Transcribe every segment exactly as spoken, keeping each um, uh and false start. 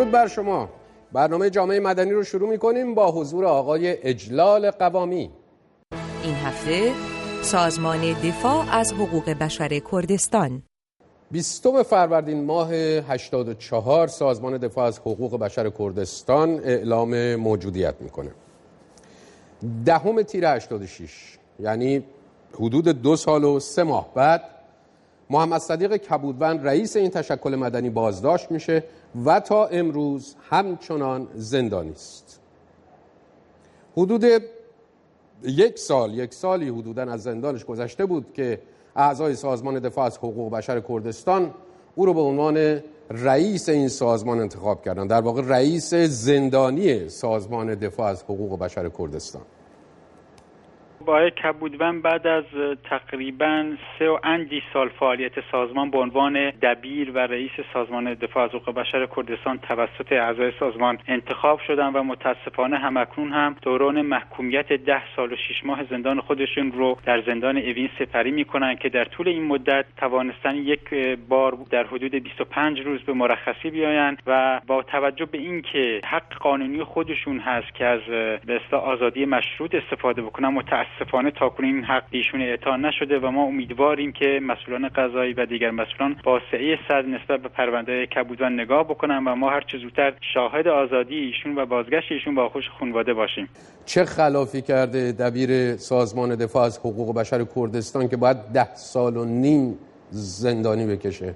درود بر شما. برنامه جامعه مدنی رو شروع می‌کنیم با حضور آقای اجلال قوامی. این هفته سازمان دفاع از حقوق بشر کردستان. بیستم فروردین ماه هشتاد و چهار سازمان دفاع از حقوق بشر کردستان اعلام موجودیت میکنه. دهم تیر هشتاد و شش، یعنی حدود دو سال و سه ماه بعد، محمد صدیق کبودوند رئیس این تشکل مدنی بازداشت میشه و تا امروز همچنان زندانی است. حدود یک سال یک سالی حدوداً از زندانش گذشته بود که اعضای سازمان دفاع از حقوق بشر کردستان او رو به عنوان رئیس این سازمان انتخاب کردن، در واقع رئیس زندانی سازمان دفاع از حقوق بشر کردستان. آقای کبودوند بعد از تقریباً سه و اندی سال فعالیت سازمان به عنوان دبیر و رئیس سازمان دفاع از حقوق بشر کردستان توسط اعضای سازمان انتخاب شدند و متاسفانه همکنون هم دوران محکومیت ده سال و شش ماه زندان خودشون رو در زندان اوین سپری میکنن که در طول این مدت توانستن یک بار در حدود بیست و پنج روز به مرخصی بیاین و با توجه به اینکه حق قانونی خودشون هست که از به اصطلاح آزادی مشروط استفاده بکنن، متاسفانه متاسفانه تاکنون این حق ایشون اعطا نشده و ما امیدواریم که مسئولان قضایی و دیگر مسئولان با سعی صدر نسبت به پرونده کبودوند نگاه بکنن و ما هر چه زودتر شاهد آزادی ایشون و بازگشت ایشون با آغوش خانواده باشیم. چه خلافی کرده دبیر سازمان دفاع از حقوق بشر کردستان که باید ده سال و نیم زندانی بکشه؟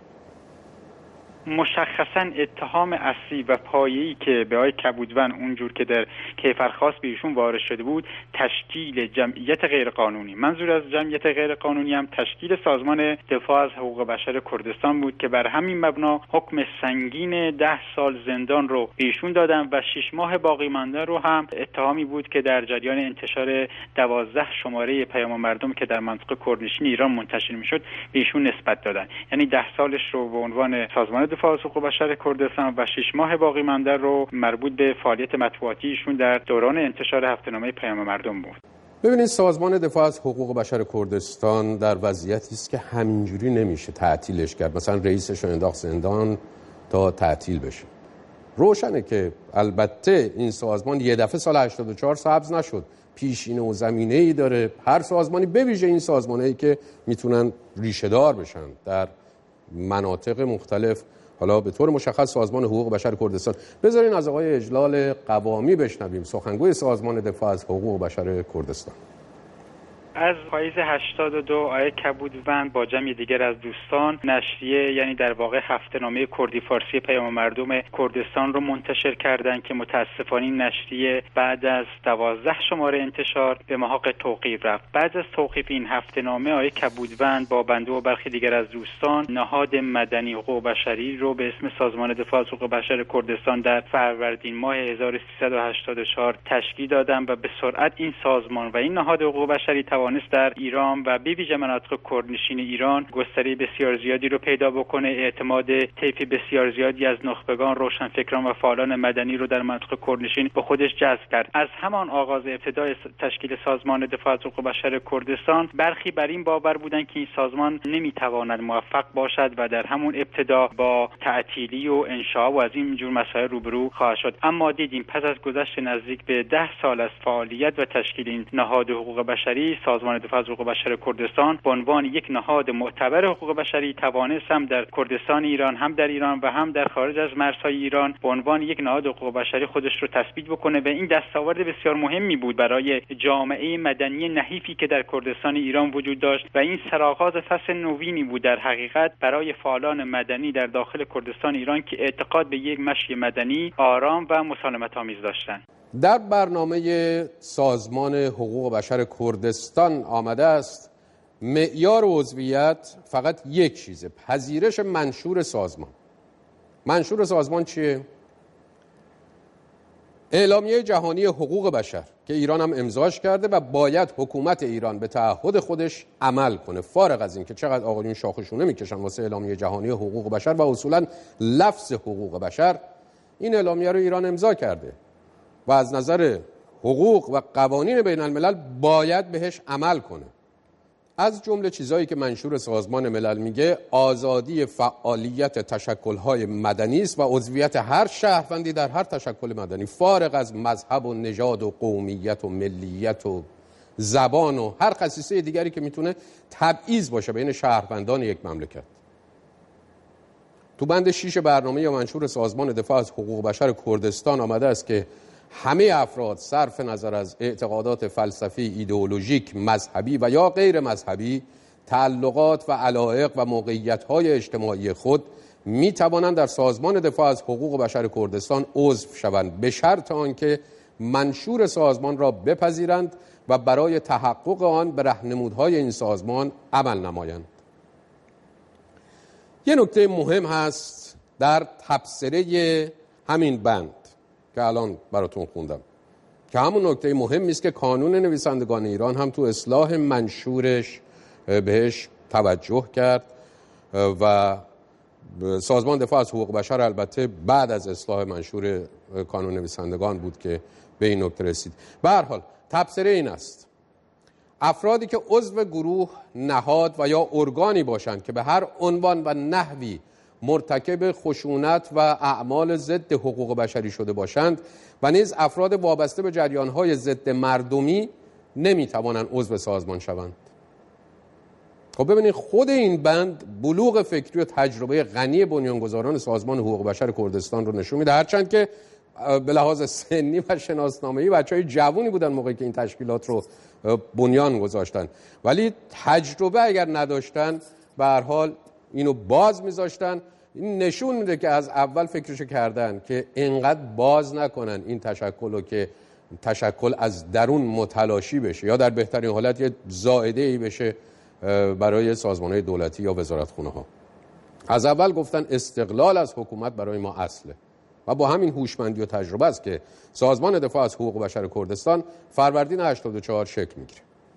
مشخصا اتهام اصلی و پایه‌ای که به آقای کبودوند اونجور که در کیفرخواست به ایشون وارد شده بود تشکیل جمعیت غیرقانونی، منظور از جمعیت غیرقانونی هم تشکیل سازمان دفاع از حقوق بشر کردستان بود که بر همین مبنا حکم سنگین ده سال زندان رو به ایشون دادن و شش ماه باقی مانده رو هم اتهامی بود که در جریان انتشار دوازده شماره پیام مردم که در منطقه کردنشین ایران منتشر میشد به ایشون نسبت دادن. یعنی ده سالش رو به عنوان سازمان دفاع از حقوق بشر کردستان و شش ماه باقی مانده رو مربوط به فعالیت مطبوعاتیشون در دوران انتشار هفته‌نامه پیام مردم بود. ببینید، سازمان دفاع از حقوق بشر کردستان در وضعیتی است که همینجوری نمیشه تعطیلش کرد، مثلا رئیسش رو انداخت زندان تا تعطیل بشه. روشنه که البته این سازمان یه دفعه سال هشتاد و چهار سبز نشد، پیشینه و زمینه‌ای داره. هر سازمانی به ویژه این سازمانایی که میتونن ریشه دار بشن در مناطق مختلف، حالا به طور مشخص سازمان حقوق بشر کردستان. بذارین از آقای اجلال قوامی بشنویم، سخنگوی سازمان دفاع از حقوق بشر کردستان. از پاییز هشتاد و دو آقای کبودوند با جمع دیگر از دوستان نشریه، یعنی در واقع هفته‌نامه کردی فارسی پیام مردم کردستان رو منتشر کردند که متاسفانه این نشریه بعد از دوازده شماره انتشار به محاق توقیف رفت. بعد از توقیف این هفته‌نامه آقای کبودوند با بنده و برخی دیگر از دوستان نهاد مدنی حقوق بشری رو به اسم سازمان دفاع از حقوق بشر کردستان در فروردین ماه هزار و سیصد و هشتاد و چهار تشکیل دادند و به سرعت این سازمان و این نهاد حقوق بشری توانست در ایران و به ویژه مناطق کردنشین ایران گستره بسیار زیادی رو پیدا بکنه. اعتماد طیف بسیار زیادی از نخبگان، روشنفکران و فعالان مدنی رو در مناطق کردنشین به خودش جذب کرد. از همان آغاز ابتدای تشکیل سازمان دفاع از حقوق بشر کردستان برخی بر این باور بودند که این سازمان نمیتواند موفق باشد و در همون ابتدا با تعطیلی و انشاء و از این جور مسائل روبرو خواهد شد. اما دیدیم پس از گذشت نزدیک به ده سال از فعالیت و تشکیل این نهاد حقوق بشری، سازمان دفاع از حقوق بشر کردستان به عنوان یک نهاد معتبر حقوق بشری توانست هم در کردستان ایران، هم در ایران و هم در خارج از مرزهای ایران به عنوان یک نهاد حقوق بشری خودش رو تثبیت بکنه و این دستاورد بسیار مهمی بود برای جامعه مدنی نحیفی که در کردستان ایران وجود داشت و این سرآغاز فصل نوینی بود در حقیقت برای فعالان مدنی در داخل کردستان ایران که اعتقاد به یک مشی مدنی آرام و مسالمت آمیز داشتند. در برنامه سازمان حقوق بشر کردستان آمده است معیار عضویت فقط یک چیزه: پذیرش منشور سازمان. منشور سازمان چیه؟ اعلامیه جهانی حقوق بشر که ایران هم امضاش کرده و باید حکومت ایران به تعهد خودش عمل کنه، فارغ از این که چقدر آقایون شاخشونه میکشن واسه اعلامیه جهانی حقوق بشر و اصولا لفظ حقوق بشر. این اعلامیه رو ایران امضا کرده و از نظر حقوق و قوانین بین الملل باید بهش عمل کنه. از جمله چیزایی که منشور سازمان ملل میگه آزادی فعالیت تشکل‌های مدنی است و عضویت هر شهروندی در هر تشکل مدنی فارغ از مذهب و نژاد و قومیت و ملیت و زبان و هر خصیصه دیگری که میتونه تبعیض باشه بین شهروندان یک مملکت. تو بند شیش برنامه یا منشور سازمان دفاع از حقوق بشر کردستان آمده است که همه افراد صرف نظر از اعتقادات فلسفی، ایدئولوژیک، مذهبی و یا غیر مذهبی، تعلقات و علایق و موقعیت‌های اجتماعی خود می توانند در سازمان دفاع از حقوق بشر کردستان عضو شوند به شرط آنکه منشور سازمان را بپذیرند و برای تحقق آن به راهنمودهای این سازمان عمل نمایند. یه نکته مهم هست در تبصره همین بند که الان براتون خوندم که همون نکته مهمی است که کانون نویسندگان ایران هم تو اصلاح منشورش بهش توجه کرد و سازمان دفاع از حقوق بشر البته بعد از اصلاح منشور کانون نویسندگان بود که به این نکته رسید. به هر حال تبصره این است: افرادی که عضو گروه، نهاد و یا ارگانی باشند که به هر عنوان و نحوی مرتکب خشونت و اعمال ضد حقوق بشری شده باشند و نیز افراد وابسته به جریان‌های ضد مردمی نمی‌توانند عضو سازمان شوند. خب ببینید خود این بند بلوغ فکری و تجربه غنی بنیانگذاران سازمان حقوق بشر کردستان رو نشون میده، هرچند که به لحاظ سنی و شناسنامه‌ای بچهای جوونی بودن موقعی که این تشکیلات رو بنیان گذاشتن، ولی تجربه اگر نداشتن به هر حال اینو باز میذاشتن. این نشون میده که از اول فکرشو کردن که اینقدر باز نکنن این تشکل رو که تشکل از درون متلاشی بشه یا در بهترین حالت یه زائده ای بشه برای سازمان‌های دولتی یا وزارتخونه ها. از اول گفتن استقلال از حکومت برای ما اصله و با همین هوشمندی و تجربه است که سازمان دفاع از حقوق بشر کردستان فروردین هشتاد و چهار شکل میگیره.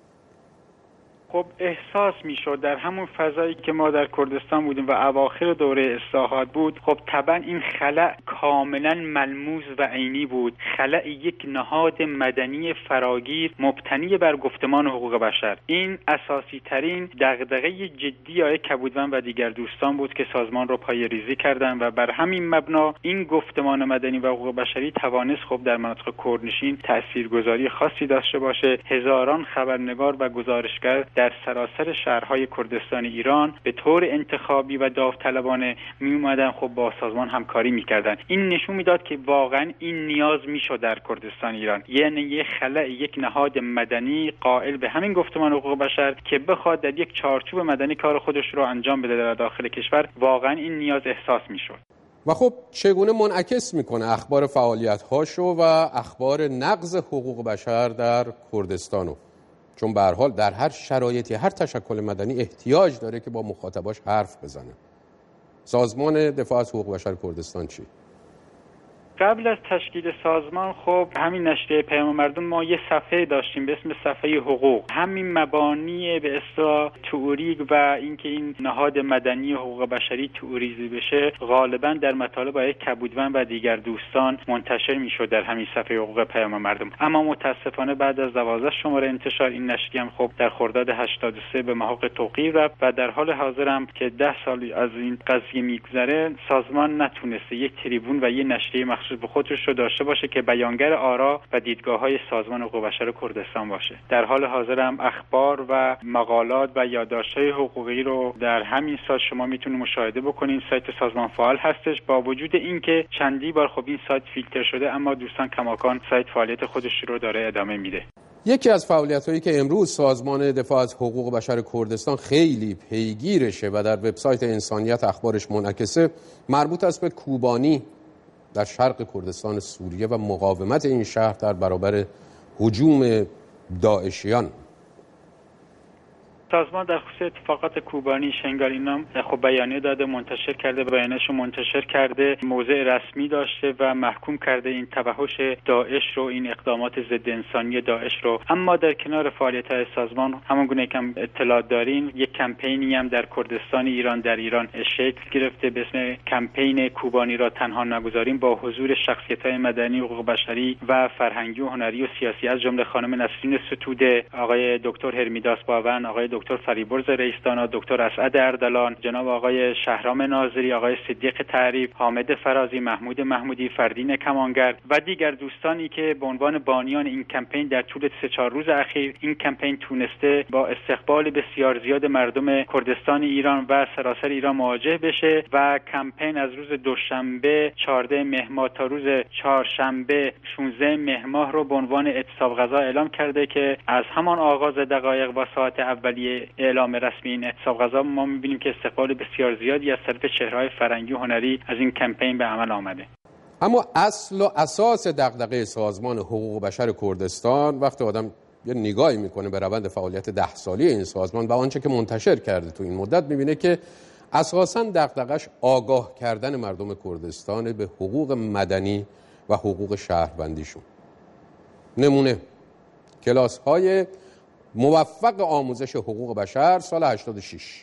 خب احساس میشد در همون فضایی که ما در کردستان بودیم و اواخر دوره اصلاحات بود، خب طبعا این خلأ کاملا ملموس و عینی بود، خلأ یک نهاد مدنی فراگیر مبتنی بر گفتمان حقوق بشر. این اساسی ترین دغدغه جدی آقای کبودوند و دیگر دوستان بود که سازمان رو پایه‌ریزی کردن و بر همین مبنا این گفتمان مدنی و حقوق بشری توانست خب در مناطق کردنشین تاثیرگذاری خاصی داشته باشه. هزاران خبرنگار و گزارشگر در سراسر شهرهای کردستان ایران به طور انتخابی و داوطلبانه می اومدن خب با سازمان همکاری میکردن. این نشون میداد که واقعا این نیاز میشد در کردستان ایران، یعنی یک خلأ یک نهاد مدنی قائل به همین گفتمان حقوق بشر که بخواد در یک چارچوب مدنی کار خودش رو انجام بده در داخل کشور. واقعا این نیاز احساس میشد. و خب چگونه منعکس میکنه اخبار فعالیت هاشو و اخبار نقض حقوق بشر در کردستانو؟ چون به هر حال در هر شرایطی هر تشکل مدنی احتیاج داره که با مخاطباش حرف بزنه. سازمان دفاع از حقوق بشر کردستان چی؟ قبل از تشکیل سازمان خب همین نشریه پیام مردم ما یه صفحه داشتیم به اسم صفحه حقوق. همین مبانی به اصطلاح تئوریک و اینکه این نهاد مدنی حقوق بشری تئوریزی بشه غالبا در مطالب آقای کبودوند و دیگر دوستان منتشر میشد در همین صفحه حقوق پیام مردم. اما متاسفانه بعد از دوازده شماره انتشار این نشریه هم خب در خرداد هشتاد و سه به محق توقیف رفت و در حال حاضر هم که ده سال از این قضیه میگذره سازمان نتونسته یک تریبون و یک نشریه به خودش رو داشته باشه که بیانگر آرا و دیدگاه‌های سازمان حقوق بشر کردستان باشه. در حال حاضر هم اخبار و مقالات و یادداشت‌های حقوقی رو در همین سایت شما میتونید مشاهده بکنید. سایت سازمان فعال هستش، با وجود اینکه چندی بار خب این سایت فیلتر شده اما دوستان کماکان سایت فعالیت خودش رو داره ادامه میده. یکی از فعالیت‌هایی که امروز سازمان دفاع از حقوق بشر کردستان خیلی پیگیرشه و در وبسایت انسانیت اخبارش منعکسه مربوط است به کوبانی در شرق کردستان سوریه و مقاومت این شهر در برابر هجوم داعشیان. سازمان در خصوص اتفاقات کوبانی شنگال اینا خب بیانیه داده، منتشر کرده، بیانیه‌شو منتشر کرده، موضع رسمی داشته و محکوم کرده این توحش داعش رو، این اقدامات ضد انسانی داعش رو. اما در کنار فعالیت‌های سازمان همون گونه که اطلاع دارین یک کمپینی هم در کردستان ایران در ایران شکل گرفته به اسم کمپین کوبانی را تنها نگذاریم، با حضور شخصیت‌های مدنی، حقوق بشری و فرهنگی و هنری و سیاسی از جمله خانم نسرین ستوده، آقای دکتر هرمیداس باون، آقای دکتر دکتر فریبرز رئیس‌دانا، دکتر اسعد اردلان، جناب آقای شهرام ناظری، آقای صدیق تعریف، حامد فرازی، محمود محمودی، فردین کمانگر و دیگر دوستانی که به عنوان بانیان این کمپین در طول سه چهار روز اخیر این کمپین تونسته با استقبال بسیار زیاد مردم کردستان ایران و سراسر ایران مواجه بشه و کمپین از روز دوشنبه چهارده مهر ماه تا روز چهارشنبه شانزده مهر ماه رو به عنوان اعتصاب غذا اعلام کرده که از همان آغاز دقایق و ساعت اولیه اعلام رسمی این اعتصاب غذا ما می‌بینیم که استقبال بسیار زیادی از طرف چهره‌های فرهنگی و هنری از این کمپین به عمل آمده. اما اصل و اساس دغدغه سازمان حقوق بشر کردستان وقتی آدم یه نگاهی میکنه به روند فعالیت ده سالی این سازمان و آنچه که منتشر کرده تو این مدت، میبینه که اساساً دغدغه‌اش آگاه کردن مردم کردستان به حقوق مدنی و حقوق شهروندیشون. نمونه کلاس‌های موفق آموزش حقوق بشر سال هشتاد و شش.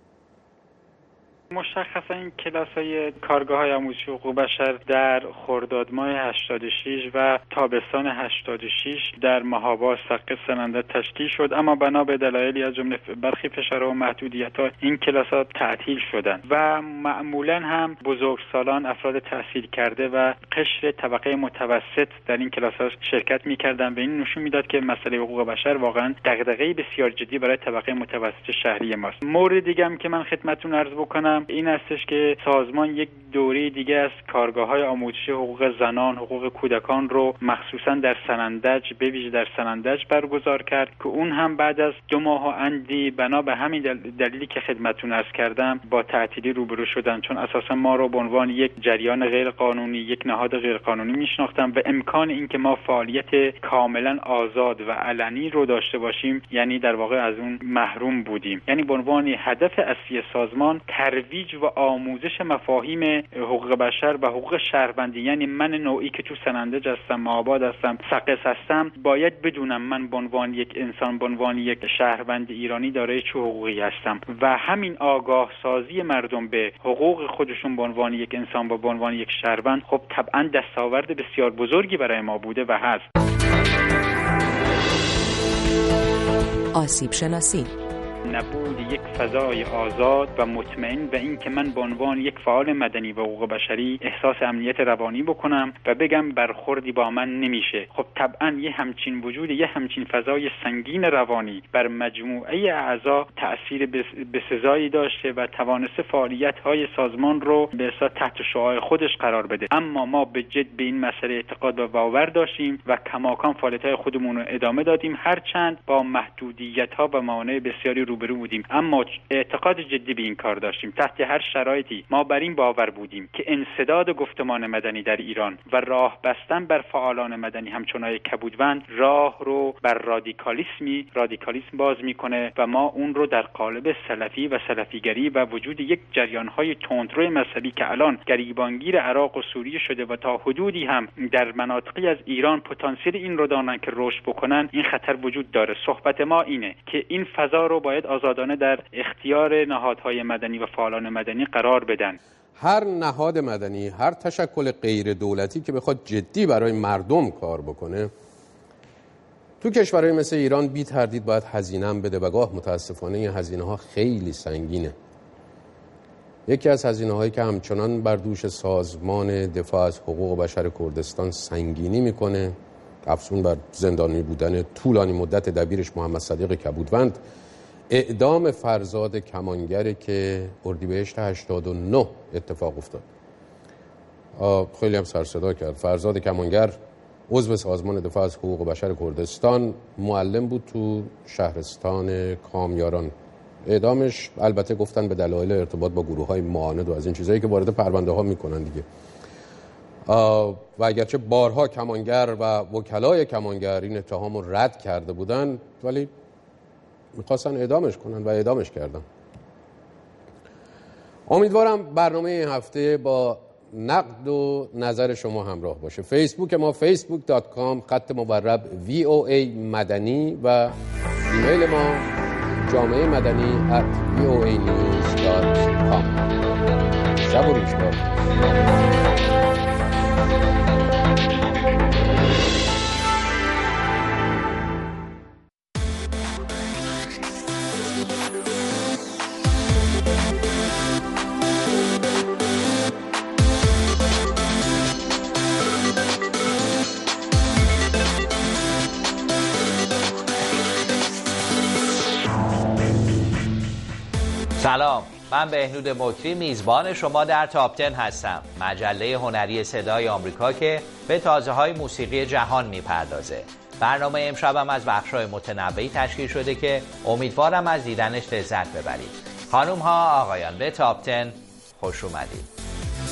مشخصا این کلاس‌های کارگاه‌های آموزشی حقوق بشر در خرداد ماه هشتاد و شش و تابستان هشتاد و شش در ماه‌آباد سقه سننده تشکیل شد، اما بنا به دلایلی از جمله برخی فشارها و محدودیت‌ها این کلاس‌ها تعطیل شدند و معمولاً هم بزرگسالان، افراد تحصیل کرده و قشر طبقه متوسط در این کلاس‌ها شرکت می‌کردند و این نشون میداد که مسئله حقوق بشر واقعاً دغدغه‌ای بسیار جدی برای طبقه متوسط شهری ماست. مورد دیگه هم که من خدمتتون عرض بکنم این استش که سازمان یک دوره دیگه از کارگاه‌های آموزشی حقوق زنان، حقوق کودکان رو مخصوصاً در سنندج، به ویژه در سنندج برگزار کرد که اون هم بعد از دو ماه و اندی بنا به همین دلیلی که خدمتتون عرض کردم با تعطیلی روبرو شدن، چون اساساً ما رو به عنوان یک جریان غیر قانونی، یک نهاد غیر قانونی میشناختن و امکان این که ما فعالیت کاملاً آزاد و علنی رو داشته باشیم یعنی در واقع از اون محروم بودیم. یعنی به عنوان هدف اصلی سازمان ترویج و آموزش مفاهیم حقوق بشر و حقوق شهروندی، یعنی من نوعی که تو سنندج هستم، آباد هستم، سقس هستم، باید بدونم من به عنوان یک انسان، به عنوان یک شهروند ایرانی دارای چه حقوقی هستم و همین آگاه سازی مردم به حقوق خودشون به عنوان یک انسان و به عنوان یک شهروند خب طبعا دستاورد بسیار بزرگی برای ما بوده و هست. آسیب شناسی، نبود یک فضای آزاد و مطمئن و این که من به عنوان یک فعال مدنی و حقوق بشری احساس امنیت روانی بکنم و بگم برخوردی با من نمیشه، خب طبعا یه همچین وجود، یه همچین فضای سنگین روانی بر مجموعه اعضا تأثیر بسزایی داشته و توانسته فعالیت‌های سازمان رو به اصطلاح تحت شعاع خودش قرار بده. اما ما به جد به این مسئله اعتقاد و باور داشتیم و کماکان فعالیت‌های خودمون رو ادامه دادیم، هرچند با محدودیت‌ها و موانع بسیاری روبرو بودیم، اما اعتقاد جدی به این کار داشتیم. تحت هر شرایطی ما بر این باور بودیم که انسداد گفتمان مدنی در ایران و راه بستن بر فعالان مدنی همچون کبودوند راه رو بر رادیکالیسمی رادیکالیسم باز میکنه و ما اون رو در قالب سلفی و سلفیگری و وجود یک جریان‌های تندرو مذهبی که الان گریبانگیر عراق و سوریه شده و تا حدودی هم در مناطقی از ایران پتانسیل این رو دارن که رشد بکنن، این خطر وجود داره. صحبت ما اینه که این فضا رو باید آزادانه در اختیار نهادهای مدنی و فعالان مدنی قرار بدن. هر نهاد مدنی، هر تشکل غیر دولتی که بخواد جدی برای مردم کار بکنه تو کشورهای مثل ایران بی تردید باید هزینه هم بده و گاه متاسفانه این هزینه ها خیلی سنگینه. یکی از هزینه هایی که همچنان بر دوش سازمان دفاع از حقوق بشر کردستان سنگینی میکنه، افزون بر زندانی بودن طولانی مدت دبیرش محمد صدیق کبودوند، اعدام فرزاد کمانگر که اردیبهشت هشتاد و نه اتفاق افتاد. خیلی هم سر صدا کرد. فرزاد کمانگر عضو سازمان دفاع از حقوق بشر کردستان، معلم بود تو شهرستان کامیاران. اعدامش البته گفتن به دلایل ارتباط با گروه‌های معاند و از این چیزایی که وارد پرونده ها میکنن دیگه. و اگرچه بارها کمانگر و وکلای کمانگر این اتهام رو رد کرده بودن، ولی میخواستن اعدامش کنن و اعدامش کردن. امیدوارم برنامه این هفته با نقد و نظر شما همراه باشه. فیسبوک ما فیسبوک دات کام خط مورب وی او ای مدنی و ایمیل ما جامعه مدنی ات وی او ای نیوز دات کام. شب و روز بخیر. سلام، من بهنود مکری میزبان شما در تاپ ده هستم، مجله هنری صدای آمریکا که به تازه‌های موسیقی جهان میپردازه. برنامه امشبم از بخش‌های متنوعی تشکیل شده که امیدوارم از دیدنش لذت ببرید. خانم‌ها، آقایان، به تاپ ده خوش اومدید.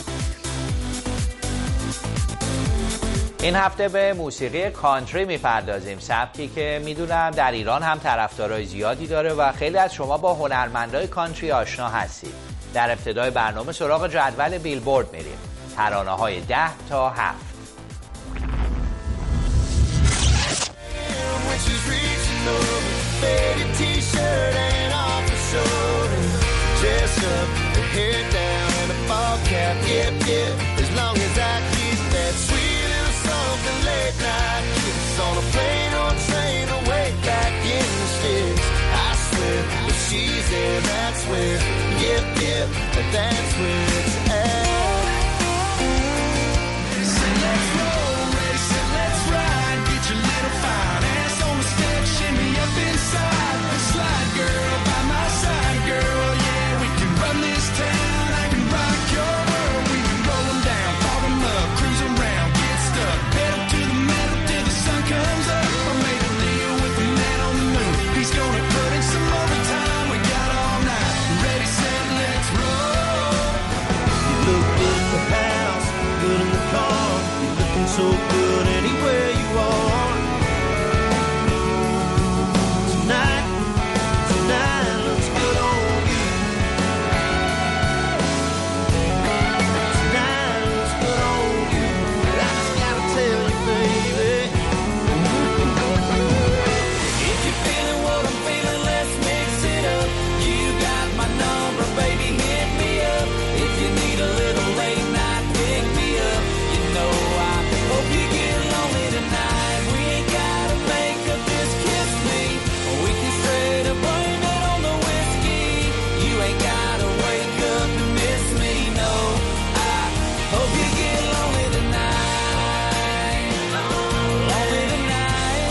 این هفته به موسیقی کانتری میپردازیم، سبکی که میدونم در ایران هم طرفدارای زیادی داره و خیلی از شما با هنرمندای کانتری آشنا هستید. در ابتدای برنامه سراغ جدول بیلبورد میریم. ترانه‌های ده تا هفت. Late night kiss on a plane or train away back in the sticks. I swear if she's there, that's where, yep, yep, that's where it's at. Say let's roll, ready, say let's ride. Get your little fine ass on the step, shimmy up inside. Slide girl by my side, girl, yeah, we can run this town. I can rock your world. We can roll them down, pop them up, cruise around, get stuck, pedal to the metal till the sun comes up. I made a deal with the man on the moon. He's gonna put in some overtime. We got all night. Ready, set, let's roll. You look good in the house, good in the car. You're looking so good anywhere you are. Tonight, tonight looks good on you. Tonight looks good on you. I just gotta tell you, baby. If you're feeling what I'm feeling, let's mix it up. You got my number, baby, hit me up. If you need a little late night, pick me up. You know I hope you get lonely tonight. We ain't gotta make up, just kiss me. We can straight up blame it on the whiskey. You ain't gotta wake up and miss me, no. I hope you get lonely tonight. Lonely tonight.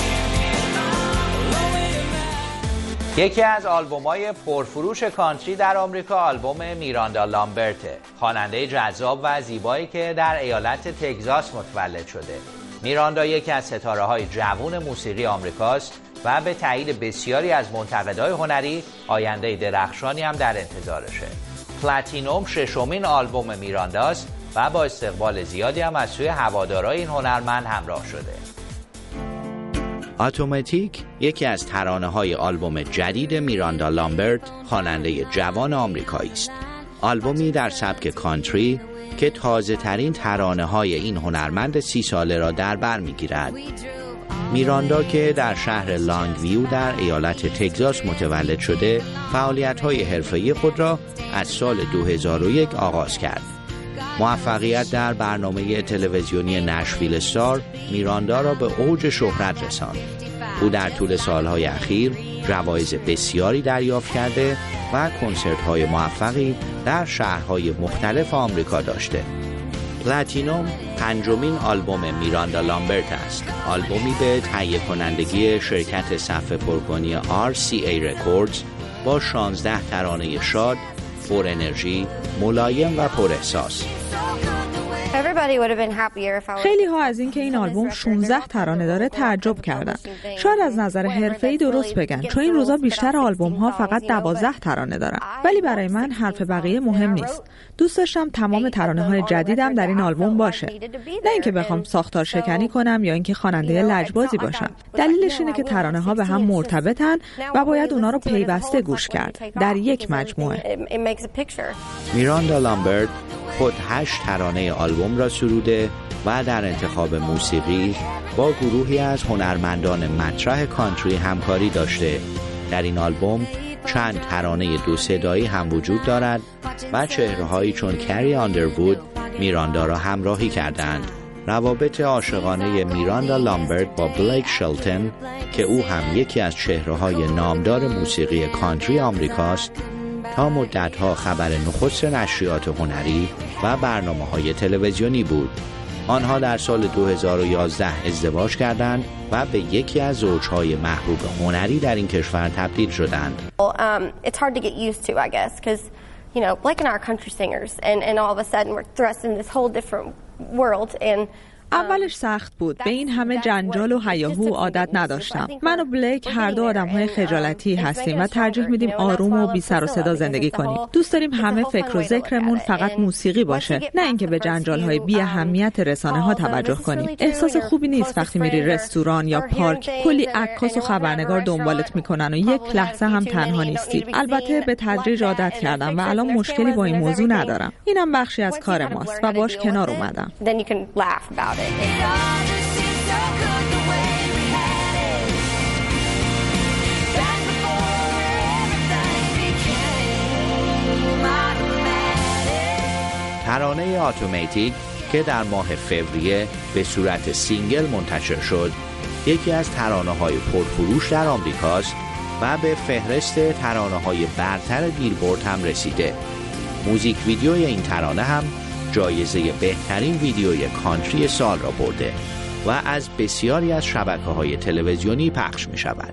Lonely tonight. یکی از آلبوم‌های پرفروش کانتری در آمریکا آلبوم میراندا لامبرته، خواننده جذاب و زیبایی که در ایالت تگزاس متولد شده. میراندا یکی از ستاره‌های جوان موسیقی آمریکاست و به تایید بسیاری از منتقدای هنری آینده درخشانی هم در انتظارشه. پلاتینوم ششمین آلبوم میرانداست و با استقبال زیادی هم از سوی هوادارای این هنرمند همراه شده. اتوماتیک یکی از ترانه‌های آلبوم جدید میراندا لامبرت، خواننده جوان آمریکایی است. آلبومی در سبک کانتری که تازه‌ترین ترانه‌های این هنرمند سی ساله را در بر می‌گیرد. میراندا که در شهر لانگ ویو در ایالت تگزاس متولد شده، فعالیت‌های حرفه‌ای خود را از سال دو هزار و یک آغاز کرد. موفقیت در برنامه تلویزیونی نشویل استار میراندا را به اوج شهرت رساند. او در طول سالهای اخیر جوایز بسیاری دریافت کرده و کنسرت‌های موفقی در شهرهای مختلف آمریکا داشته. پلاتینوم پنجمین آلبوم میراندا لامبرت است. آلبومی به تهیه کنندگی شرکت صفحه پرکنی آر سی ای Records با شانزده ترانه شاد، پر انرژی، ملایم و پر احساس. خیلی ها از این که این آلبوم شانزده ترانه داره تعجب کردن. شاید از نظر حرفه‌ای درست بگن، چون این روزا بیشتر آلبوم ها فقط دوازده ترانه دارن. ولی برای من حرف بقیه مهم نیست. دوست داشتم تمام ترانه های جدیدم در این آلبوم باشه. نه اینکه بخوام ساختار شکنی کنم یا اینکه خواننده لجبازی باشم. دلیلش اینه که ترانه ها به هم مرتبطن و باید اونا رو پیوسته گوش کرد در یک مجموعه. میراندا لامبرت خود هشت ترانه آلبوم را سروده و در انتخاب موسیقی با گروهی از هنرمندان مطرح کانتری همکاری داشته. در این آلبوم چند ترانه دو صدایی هم وجود دارد و چهره‌هایی چون کری آندروود میراندا را همراهی کردند. روابط عاشقانه میراندا لامبرت با بلیک شلتن که او هم یکی از چهره‌های نامدار موسیقی کانتری آمریکاست، تا مدت‌ها خبر نخست نشریات هنری و برنامه‌های تلویزیونی بود. آنها در سال دو هزار و یازده ازدواج کردند و به یکی از زوجهای محبوب هنری در این کشور تبدیل شدند. Um, it's hard to get used to, I guess, because, you know, like in our country singers, and and all of a sudden we're thrust in this whole different world, and اولش سخت بود. به این همه جنجال و هیاهو عادت نداشتم. من و بلیک هر دو آدم‌های خجالتی هستیم و ترجیح میدیم آروم و بی سر و صدا زندگی کنیم. دوست داریم همه فکر و ذکرمون فقط موسیقی باشه، نه اینکه به جنجال‌های بی اهمیت رسانه‌ها توجه کنیم. احساس خوبی نیست وقتی میری رستوران یا پارک، کلی عکاس و خبرنگار دنبالت میکنن و یک لحظه هم تنها نیستی. البته به تدریج عادت کردم و الان مشکلی با این موضوع ندارم. اینم بخشی از کار ماست و باش کنار اومدم. ترانه اتوماتیک که در ماه فوریه به صورت سینگل منتشر شد، یکی از ترانه‌های پرفروش در آمریکاست و به فهرست ترانه‌های برتر بیلبورد هم رسیده. موزیک ویدیوی این ترانه هم جایزه بهترین ویدیوی کانتری سال را برده و از بسیاری از شبکه‌های تلویزیونی پخش می‌شود.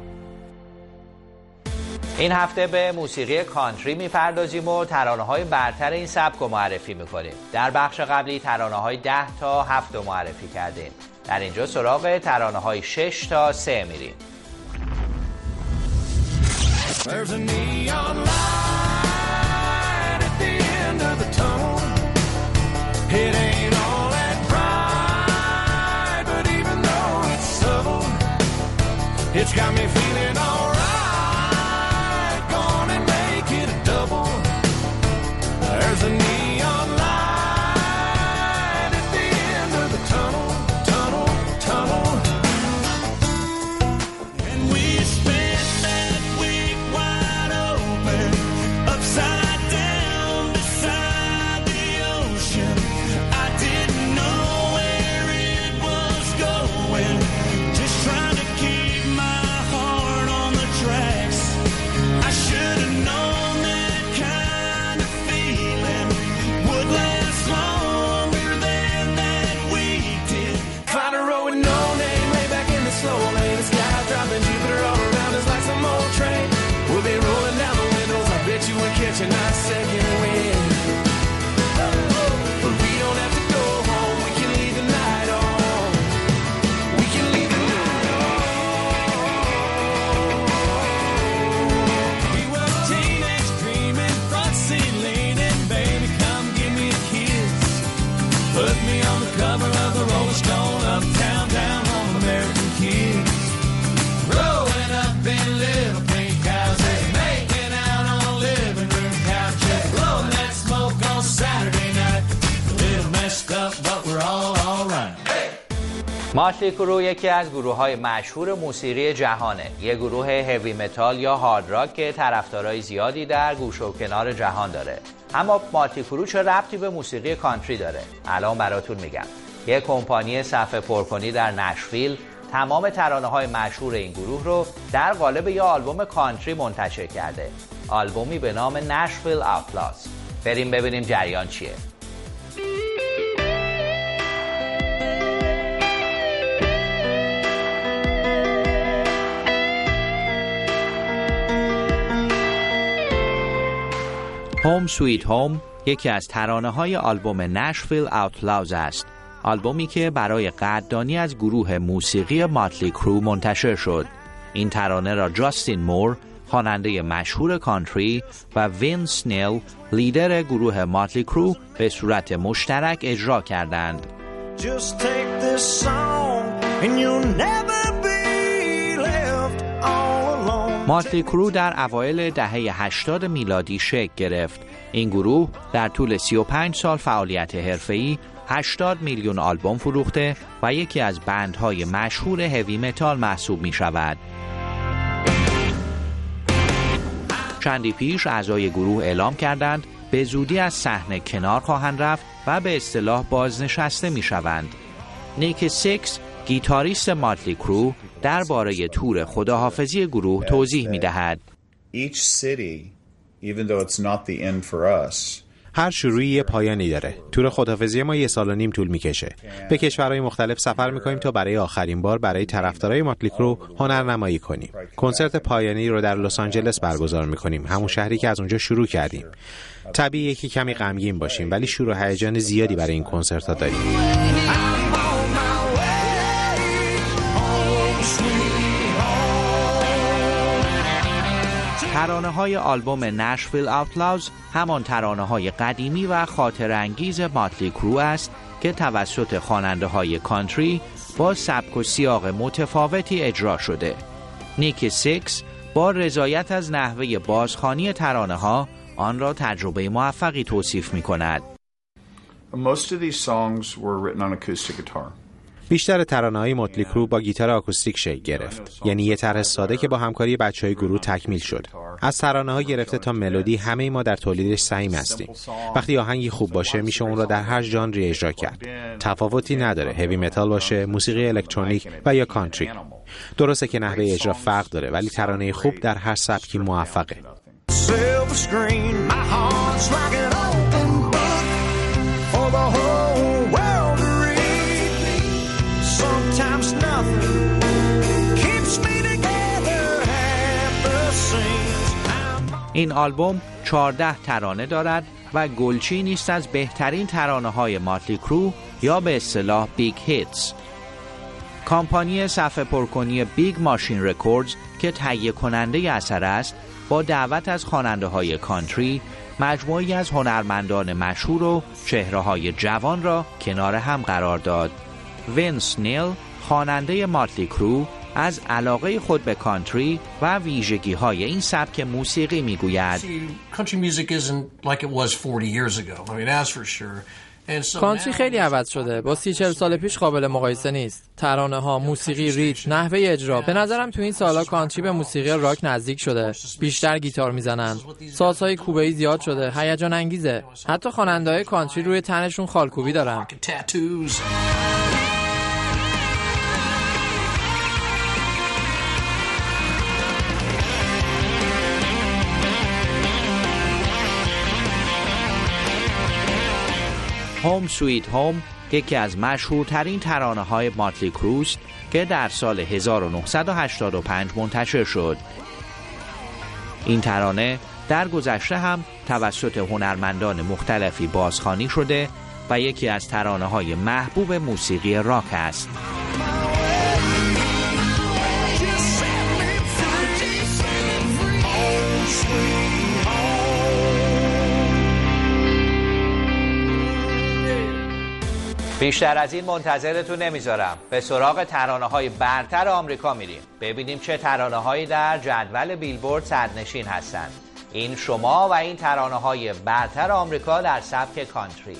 این هفته به موسیقی کانتری می‌پردازیم و ترانه‌های برتر این سبک رو معرفی می‌کنیم. در بخش قبلی ترانه‌های ده تا هفت رو معرفی کردیم. در اینجا سراغ ترانه‌های شش تا سه میریم. There's a neon light at the end of the tunnel. It ain't all that bright, but even though it's subtle, it's got me feeling alright. Gonna make it a double. There's a neon light at the end of the tunnel, tunnel, tunnel. And we spent that week wide open, upside down beside the ocean. I didn't know where it was going, just trying to keep my heart on the tracks. I should have known that kind of feeling would last longer than that week did. Find a road with no name, lay back in the slow lane. The sky dropping Jupiter all around us like some old train. We'll be rolling down the windows, I bet you we're catching our second wind. But we don't have to go home, we can leave the night on. We can leave the night on. We were teenage dreaming, front seat leaning. Baby, come give me a kiss. Put me on the cover of the Rolling Stone, uptown, down home, American kids. Growing up in little pink houses, making out on living room couches, blowing that smoke on Saturday night. A little messed up, but we're all alright. ماتلی کرو یکی از گروه‌های مشهور موسیقی جهانه. یک گروه هیوی متال یا هارد راک که طرفدارای زیادی در گوشه و کنار جهان داره. اما ماتلی کرو چه ربطی به موسیقی کانتری داره؟ الان براتون میگم. یک کمپانی صفحه پرکنی در نشویل تمام ترانه‌های مشهور این گروه رو در قالب یا آلبوم کانتری منتشر کرده. آلبومی به نام نشویل آوتلاز. بریم ببینیم جریان چیه. هوم سویت هوم یکی از ترانه‌های آلبوم نشویل آوتلاوز است. آلبومی که برای قدردانی از گروه موسیقی ماتلی کرو منتشر شد. این ترانه را جاستین مور، خواننده مشهور کانتری، و وینس نیل، لیدر گروه ماتلی کرو، به صورت مشترک اجرا کردند. Just take this song and you'll never be left all alone. ماتلی کرو در اوایل دهه هشتاد میلادی شکل گرفت. این گروه در طول سی و پنج سال فعالیت حرفه‌ای هشتاد میلیون آلبوم فروخته و یکی از بندهای مشهور هیوی متال محسوب می شود. چندی پیش اعضای گروه اعلام کردند به زودی از صحنه کنار خواهند رفت و به اصطلاح بازنشسته می شوند. نیک سیکس، گیتاریست ماتلی کرو، درباره تور خداحافظی گروه توضیح می دهد. Each city, even though it's not the end for us, هر شروعی یه پایانی داره. تور خداحافظی ما یه سال و نیم طول میکشه. به کشورهای مختلف سفر میکنیم تا برای آخرین بار برای طرفدارای ماتلی کرو هنرنمایی کنیم. کنسرت پایانی رو در لس آنجلس برگزار میکنیم، همون شهری که از اونجا شروع کردیم. طبیعیه که کمی غمگین باشیم، ولی شور و هیجان زیادی برای این کنسرت‌ها داریم. ترانه‌های آلبوم نشویل آوتلاوز همان ترانه‌های قدیمی و خاطرانگیز ماتلی کرو است که توسط خواننده‌های کانتری با سبک و سیاق متفاوتی اجرا شده. نیکی سیکس با رضایت از نحوه بازخوانی ترانه‌ها آن را تجربه موفقی توصیف می‌کند. Most of these songs were written on acoustic guitar. بیشتر ترانه‌های ماتلی کرو با گیتار آکوستیک شکل گرفت، یعنی یه طرح ساده که با همکاری بچه‌های گروه تکمیل شد. از ترانه‌ها گرفته تا ملودی همه ما در تولیدش سعیم هستیم. وقتی آهنگی خوب باشه میشه اون رو در هر ژانری اجرا کرد. تفاوتی نداره هیوی متال باشه، موسیقی الکترونیک و یا کانتری. درسته که نحوه اجرا فرق داره، ولی ترانه خوب در هر سبکی موفقه. این آلبوم چهارده ترانه دارد و گلچی نیست از بهترین ترانه‌های ماتلی کرو یا به اصطلاح بیگ هیتس. کمپانی صفحه پرکنی بیگ ماشین رکوردز که تهیه کننده اثر است، با دعوت از خواننده‌های کانتری مجموعی از هنرمندان مشهور و چهره‌های جوان را کنار هم قرار داد. وینس نیل، خواننده ماتلی کرو، از علاقه خود به کانتری و ویژگی‌های این سبک موسیقی می‌گوید. کانتری خیلی عوض شده. با سی چهل سال پیش قابل مقایسه نیست. ترانه‌ها، موسیقی، ریتم، نحوه اجرا. به نظرم تو این سالا کانتری به موسیقی راک نزدیک شده. بیشتر گیتار میزنن. سازهای کوبه‌ای زیاد شده. هیجان انگیزه. حتی خواننده‌های کانتری روی تنشون خالکوبی دارن. هوم سویت هوم یکی از مشهورترین ترانه‌های ماتلی کرو است که در سال هزار و نهصد و هشتاد و پنج منتشر شد. این ترانه در گذشته هم توسط هنرمندان مختلفی بازخوانی شده و یکی از ترانه‌های محبوب موسیقی راک است. بیشتر از این منتظرتون نمیذارم. به سراغ ترانه‌های برتر آمریکا میریم. ببینیم چه ترانه‌هایی در جدول بیلبورد صدرنشین هستند. این شما و این ترانه‌های برتر آمریکا در سبک کانتری.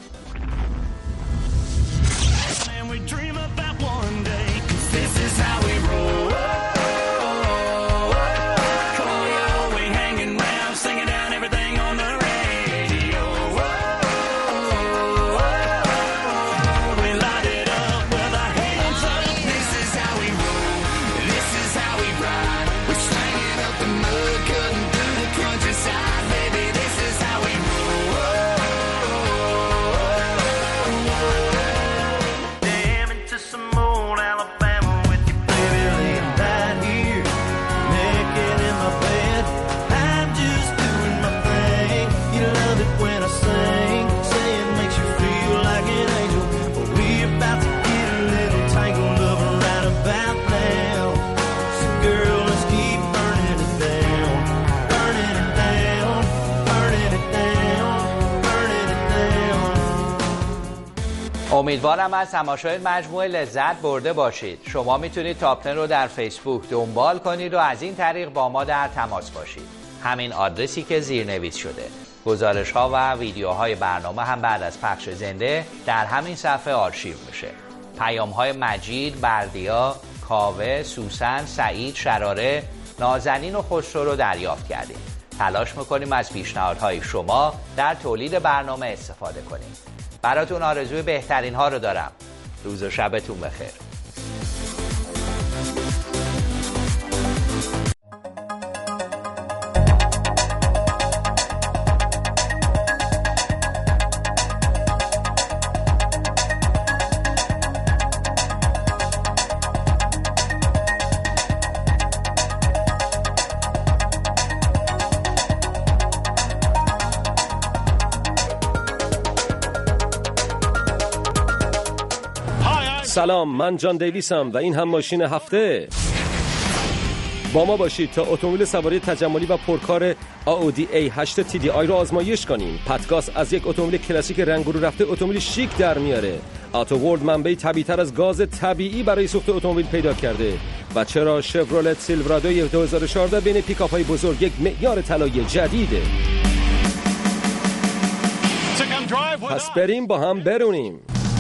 امیدوارم از تماشای مجموعه لذت برده باشید. شما میتونید تاپ ده رو در فیسبوک دنبال کنید و از این طریق با ما در تماس باشید. همین آدرسی که زیرنویس شده. گزارش ها و ویدیوهای برنامه هم بعد از پخش زنده در همین صفحه آرشیو میشه. پیام های مجید، بردیا، کاوه، سوسن، سعید، شراره، نازنین و خسرو رو دریافت کردیم. تلاش میکنیم از پیشنهادهای شما در تولید برنامه استفاده کنیم. براتون آرزوی بهترین ها رو دارم. روز و شبتون بخیر. سلام، من جان دیویسم و این هم ماشین هفته. با ما باشید تا اتومبیل سواری تجملی و پرکار آودی ای هشت تی دی آی رو آزمایش کنیم. پتگاس از یک اتومبیل کلاسیک رنگ رو رفته اتومبیل شیک در میاره. آتو ورلد منبعی طبیعی‌تر از گاز طبیعی برای سوخت اتومبیل پیدا کرده. و چرا شفرولت سیلورادو دو هزار و چهارده بین پیکاپ‌های بزرگ یک معیار طلایی جدیده. پس بریم با هم برونیم.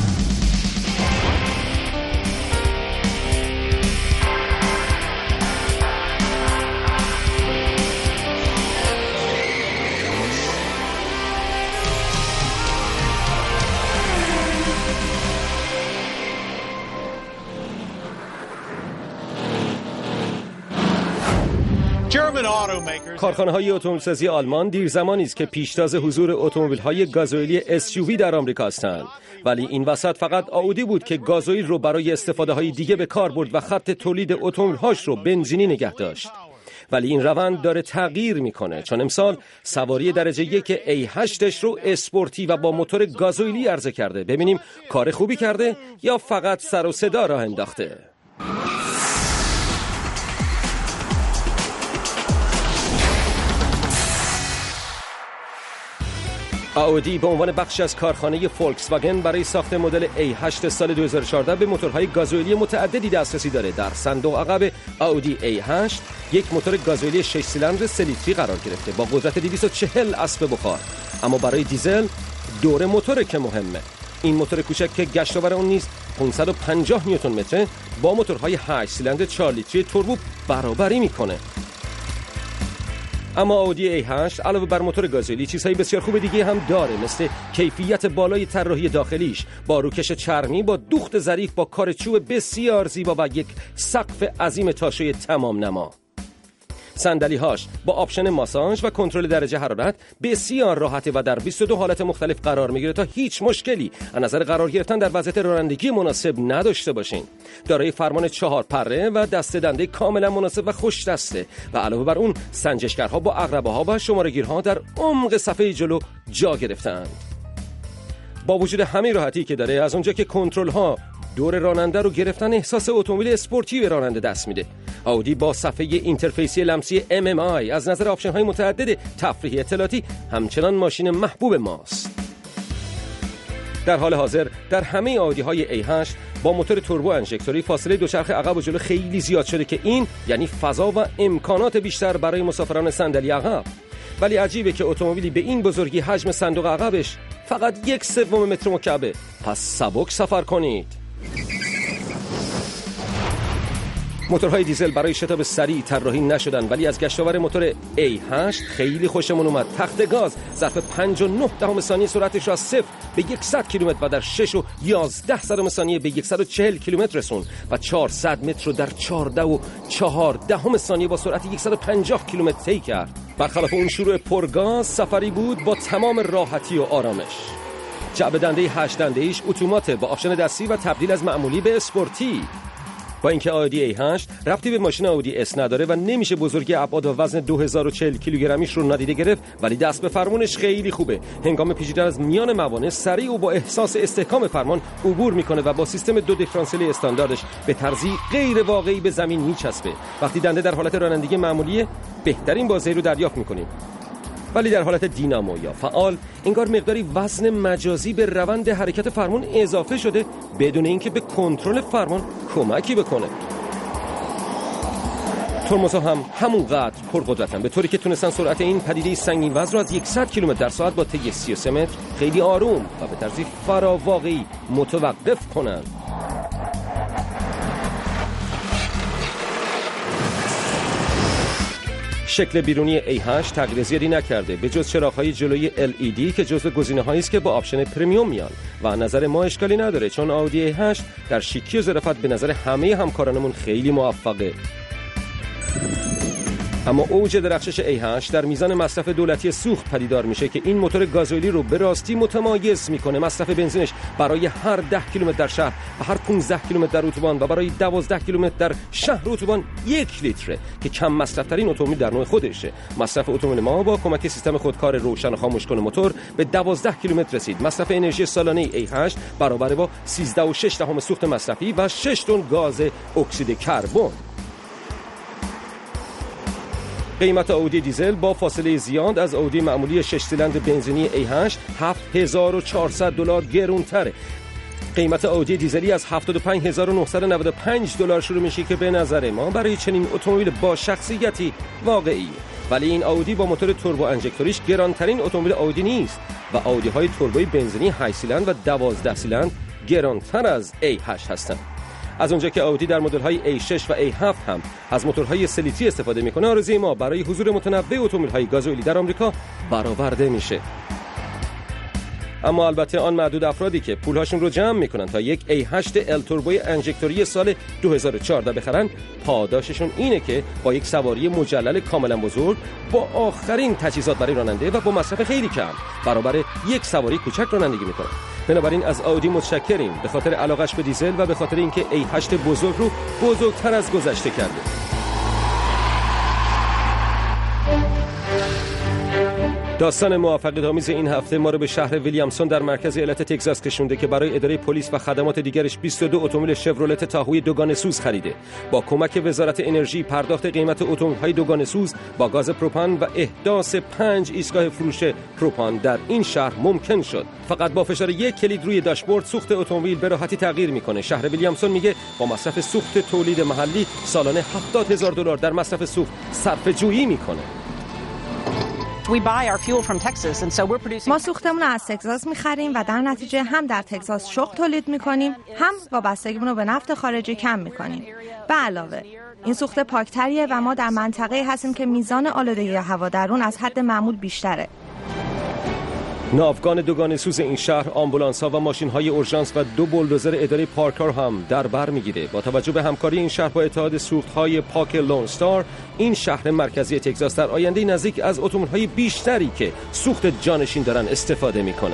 کارخانه‌های اتومبیل‌سازی آلمان دیر زمانی است که پیشتاز حضور اتومبیل‌های گازوئیلی اس یو وی در آمریکا هستند. ولی این وسط فقط آودی بود که گازوئیل رو برای استفاده‌های دیگه به کار برد و خط تولید اتومبیل‌هاش رو بنزینی نگه داشت. ولی این روند داره تغییر میکنه، چون امسال سواری درجه یک ای هشتش رو اسپورتی و با موتور گازوئیلی عرضه کرده. ببینیم کار خوبی کرده یا فقط سر و صدا راه انداخته. آودی به عنوان بخش از کارخانه فولکس واگن برای ساخت مدل ای هشت سال دو هزار و چهارده به موتورهای گازوئیلی متعددی دسترسی داره. در صندوق عقب آودی ای هشت یک موتور گازوئیلی شش سیلندر سه لیتری قرار گرفته با قدرت دویست و چهل اسب بخار. اما برای دیزل دور موتور که مهمه. این موتور کوچک که گشتاور اون نیز پانصد و پنجاه نیوتن متر با موتورهای هشت سیلندر چهار لیتری توربو برابری میکنه. اما آودی ای هشت علاوه بر موتور گازوئیلی چیزهای بسیار خوب دیگه هم داره، مثل کیفیت بالای طراحی داخلیش با روکش چرمی، با دوخت ظریف، با کار چوب بسیار زیبا و یک سقف عظیم تاشوی تمام نما. صندلی‌هاش با آپشن ماساژ و کنترل درجه حرارت بسیار راحته و در بیست و دو حالت مختلف قرار میگیره تا هیچ مشکلی از نظر قرار گرفتن در وضعیت رانندگی مناسب نداشته باشین. دارای فرمان چهار پره و دسته دنده کاملا مناسب و خوش دسته و علاوه بر اون سنجشگرها با عقربه‌ها و شماره‌گیرها در عمق صفحه جلو جا گرفتن. با وجود همه راحتی که داره، از اونجا که کنترل‌ها دور راننده رو گرفتن احساس اتومبیل اسپورتی به راننده دست میده. آودی با صفحه اینترفیسی لمسی ام ام آی از نظر آپشن‌های متعدد تفریحی اطلاعاتی همچنان ماشین محبوب ماست. در حال حاضر در همه آودی‌های ای هشت با موتور توربو انژکتوری فاصله دوچرخه عقب و جلو خیلی زیاد شده که این یعنی فضا و امکانات بیشتر برای مسافران صندلی عقب. ولی عجیبه که اتومبیلی به این بزرگی حجم صندوق عقبش فقط یک سوم متر مکعبه. پس سبک سفر کنید. موتورهای دیزل برای شتاب سریع طراحی نشدن، ولی از گشتاور موتور ای هشت خیلی خوشمون اومد. تخت گاز ظرف پنج و نه دهم ثانیه سرعتش را از صفر به صد کیلومتر و در شش و یازده صدم ثانیه به صد و چهل کیلومتر رسون و چهارصد متر رو در چهارده و چهار دهم ثانیه با سرعت صد و پنجاه کیلومتر طی کرد. برخلاف اون شروع پرگاز سفری بود با تمام راحتی و آرامش. جعبه دنده هشت دنده ایش اتومات با آپشن دستی و تبدیل از معمولی به اسپورتی. با اینکه آودی ای هشت ربطی به ماشین آودی اس نداره و نمیشه بزرگی ابعاد و وزن دو هزار و چهل کیلوگرمیش رو نادیده گرفت، ولی دست به فرمونش خیلی خوبه. هنگام پیچیدن از میان موانع سریع و با احساس استحکام فرمان عبور میکنه و با سیستم دو دیفرانسیل استانداردش به طرزی غیر واقعی به زمین میچسبه. وقتی دنده در حالت رانندگی معمولیه بهترین بازی رو دریافت میکنیم، ولی در حالت دینامو یا فعال انگار مقداری وزن مجازی به روند حرکت فرمان اضافه شده بدون اینکه به کنترل فرمان کمکی بکنه. ترمزها هم همونقدر پرقدرتن، به طوری که تونستن سرعت این پدیده سنگین وزن رو از صد کیلومتر در ساعت با طی سی و سه متر خیلی آروم و به طرزی فراواقعی متوقف کنن. شکل بیرونی ای هشت تغییر زیادی نکرده به جز چراغ‌های جلوی ال ای دی که جزو گزینه‌هایی است که با آپشن پرمیوم میان و از نظر ما اشکالی نداره، چون آودی ای هشت در شیکی و ظرافت به نظر همه همکارانمون خیلی موفقه. اما اوج درخشش ای هشت در میزان مصرف دولتی سوخت پدیدار میشه که این موتور گازوئیلی رو به راستی متمایز میکنه. مصرف بنزینش برای هر ده کیلومتر در شهر و هر پانزده کیلومتر در اتوبان و برای دوازده کیلومتر در شهر اتوبان یک لیتره که کم مصرف ترین اتومبیل در نوع خودشه. مصرف اتومبیل ما با کمک سیستم خودکار روشن و خاموش کن موتور به دوازده کیلومتر رسید. مصرف انرژی سالانه ای هشت برابر با سیزده و شش دهم سوخت مصرفی و شش تن گاز اکسید کربن. قیمت اودی دیزل با فاصله زیاد از اودی معمولی شش سیلندر بنزینی ای هشت هفت هزار و چهارصد دلار گران‌تره. قیمت اودی دیزلی از هفتاد و پنج هزار و نهصد و نود و پنج دلار شروع میشه که به نظر ما برای چنین اتومبیل با شخصیتی واقعی. ولی این اودی با موتور توربو انژکتوریش گرانترین اتومبیل اودی نیست و اودی های توربوی بنزینی هشت سیلندر و دوازده سیلندر گرانتر از ای هشت هستند. از اونجا که اودی در مدل‌های ای شش و ای هفت هم از موتورهای سه لیتری استفاده میکنه، آرزوی ما برای حضور متنوع اتومبیل‌های گازوئیلی در آمریکا برآورده میشه. اما البته آن معدود افرادی که پولهاشون رو جمع میکنن تا یک ای هشت ال توربوی انژکتوری سال دو هزار و چهارده بخرن، پاداششون اینه که با یک سواری مجلل کاملا بزرگ با آخرین تجهیزات برای راننده و با مصرف خیلی کم برابر یک سواری کوچک رانندگی میکنن. بنابراین از اودی متشکریم به خاطر علاقش به دیزل و به خاطر اینکه ای هشت بزرگ رو بزرگتر از گذشته کرده. داستان موفقیت‌آمیز این هفته ما رو به شهر ویلیامسون در مرکز ایالت تگزاس کشونده که برای اداره پلیس و خدمات دیگرش بیست و دو اتومبیل شورولت تاهوی دوگانه سوز خریده. با کمک وزارت انرژی پرداخت قیمت اتومبیل‌های دوگانه سوز با گاز پروپان و احداث پنج ایستگاه فروش پروپان در این شهر ممکن شد. فقط با فشار یک کلید روی داشبورد سوخت اتومبیل به راحتی تغییر میکنه. شهر ویلیامسون میگه با مصرف سوخت تولید محلی سالانه هفتاد هزار دلار در مصرف سوخت صرفه‌جویی میکنه. ما سوختمون رو از تگزاس می‌خریم و در نتیجه هم در تگزاس شغل تولید می‌کنیم، هم وابستگیمون رو به نفت خارجی کم می‌کنیم. به علاوه این سوخت پاکتریه و ما در منطقه‌ای هستیم که میزان آلودگی هوا در اون از حد معمول بیشتره. ناوگان دوگانه سوز این شهر، آمبولانس‌ها و ماشین‌های اورژانس و دو بولدوزر اداره پارکار هم در بر می‌گیره. با توجه به همکاری این شهر با اتحاد سوخت‌های پاک لون استار، این شهر مرکزی تگزاس در آینده نزدیک از اتومبیل‌های بیشتری که سوخت جانشین دارن استفاده می‌کنه.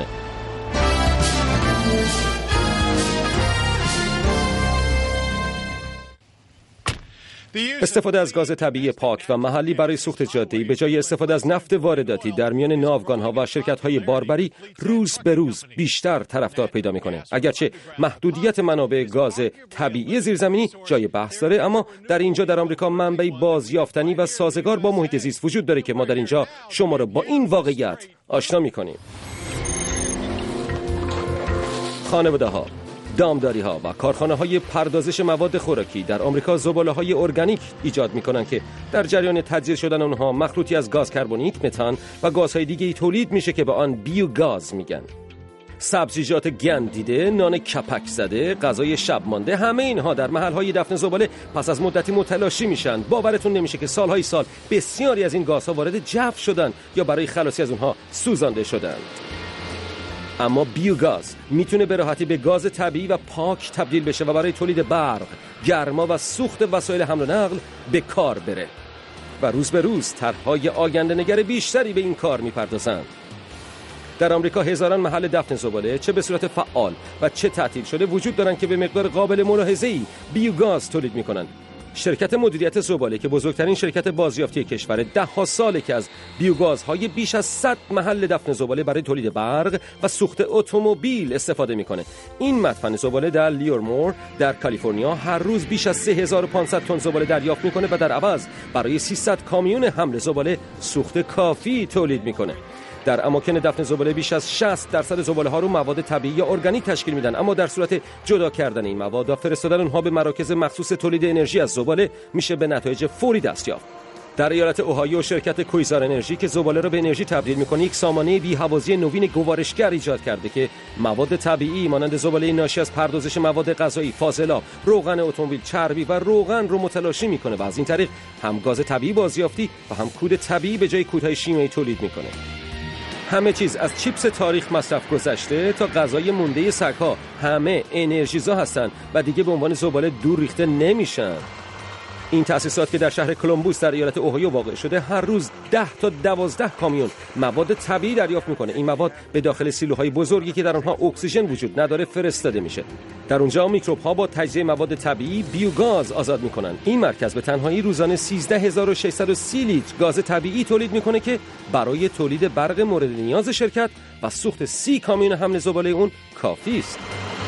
استفاده از گاز طبیعی پاک و محلی برای سوخت جاده‌ای به جای استفاده از نفت وارداتی در میان ناوگان‌ها و شرکت‌های باربری روز به روز بیشتر طرفدار پیدا می‌کنه. اگرچه محدودیت منابع گاز طبیعی زیرزمینی جای بحث داره، اما در اینجا در آمریکا منبعی بازیافتنی و سازگار با محیط زیست وجود داره که ما در اینجا شما رو با این واقعیت آشنا می‌کنیم. خانواده‌ها، دامداری‌ها و کارخانه‌های پردازش مواد خوراکی در آمریکا زباله‌های ارگانیک ایجاد می‌کنند که در جریان تجزیه شدن آنها مخلوطی از گاز کربونیک، متان و گازهای دیگه‌ای تولید میشه که به آن بیوگاز میگن. سبزیجات گندیده، نان کپک زده، غذای شب مانده، همه اینها در محل‌های دفن زباله پس از مدتی متلاشی میشن. باورتون نمیشه که سالهای سال بسیاری از این گازها وارد جو شدن یا برای خلاصی از اونها سوزانده شدن. اما بیوگاز میتونه به راحتی به گاز طبیعی و پاک تبدیل بشه و برای تولید برق، گرما و سوخت وسایل حمل و نقل به کار بره. و روز به روز طرح‌های آینده‌نگر بیشتری به این کار میپردازند. در آمریکا هزاران محل دفن زباله چه به صورت فعال و چه تعطیل شده وجود دارن که به مقدار قابل ملاحظه‌ای بیوگاز تولید میکنن. شرکت مدیریت زباله که بزرگترین شرکت بازیافتی کشور، ده ها ساله که از بیوگازهای بیش از صد محل دفن زباله برای تولید برق و سوخت اتومبیل استفاده میکنه. این مدفن زباله در لیورمور در کالیفرنیا هر روز بیش از سه هزار و پانصد تن زباله دریافت میکنه و در عوض برای سیصد کامیون حمل زباله سوخت کافی تولید میکنه. در اماکن دفن زباله بیش از شصت درصد زباله ها رو مواد طبیعی یا ارگانیک تشکیل میدن، اما در صورت جدا کردن این مواد و فرستادن اونها به مراکز مخصوص تولید انرژی از زباله میشه به نتایج فوری دست یافت. در ایالت اوهایو شرکت کویزار انرژی که زباله را به انرژی تبدیل میکنه یک سامانه بی‌هوازی نوین گوارشگر ایجاد کرده که مواد طبیعی مانند زباله ناشی از پردازش مواد غذایی، فاضلاب، روغن اتومبیل، چربی و روغن رو متلاشی میکنه و از این طریق هم گاز طبیعی بازیافتی و هم کود طبیعی به جای کودهای شیمیایی تولید میکنه. همه چیز از چیپس تاریخ مصرف گذشته تا غذای مونده سگ‌ها همه انرژیزا هستن و دیگه به عنوان زباله دور ریخته نمیشن. این تأسیسات که در شهر کلمبوس در ایالت اوهایو واقع شده هر روز ده تا دوازده کامیون مواد طبیعی دریافت میکنه. این مواد به داخل سیلوهای بزرگی که در آنها اکسیژن وجود نداره فرستاده میشه. در اونجا میکروب ها با تجزیه مواد طبیعی بیوگاز آزاد میکنن. این مرکز به تنهایی روزانه سیزده هزار و ششصد و سی لیتر گاز طبیعی تولید میکنه که برای تولید برق مورد نیاز شرکت و سوخت سی کامیون حمل زباله اون کافی است.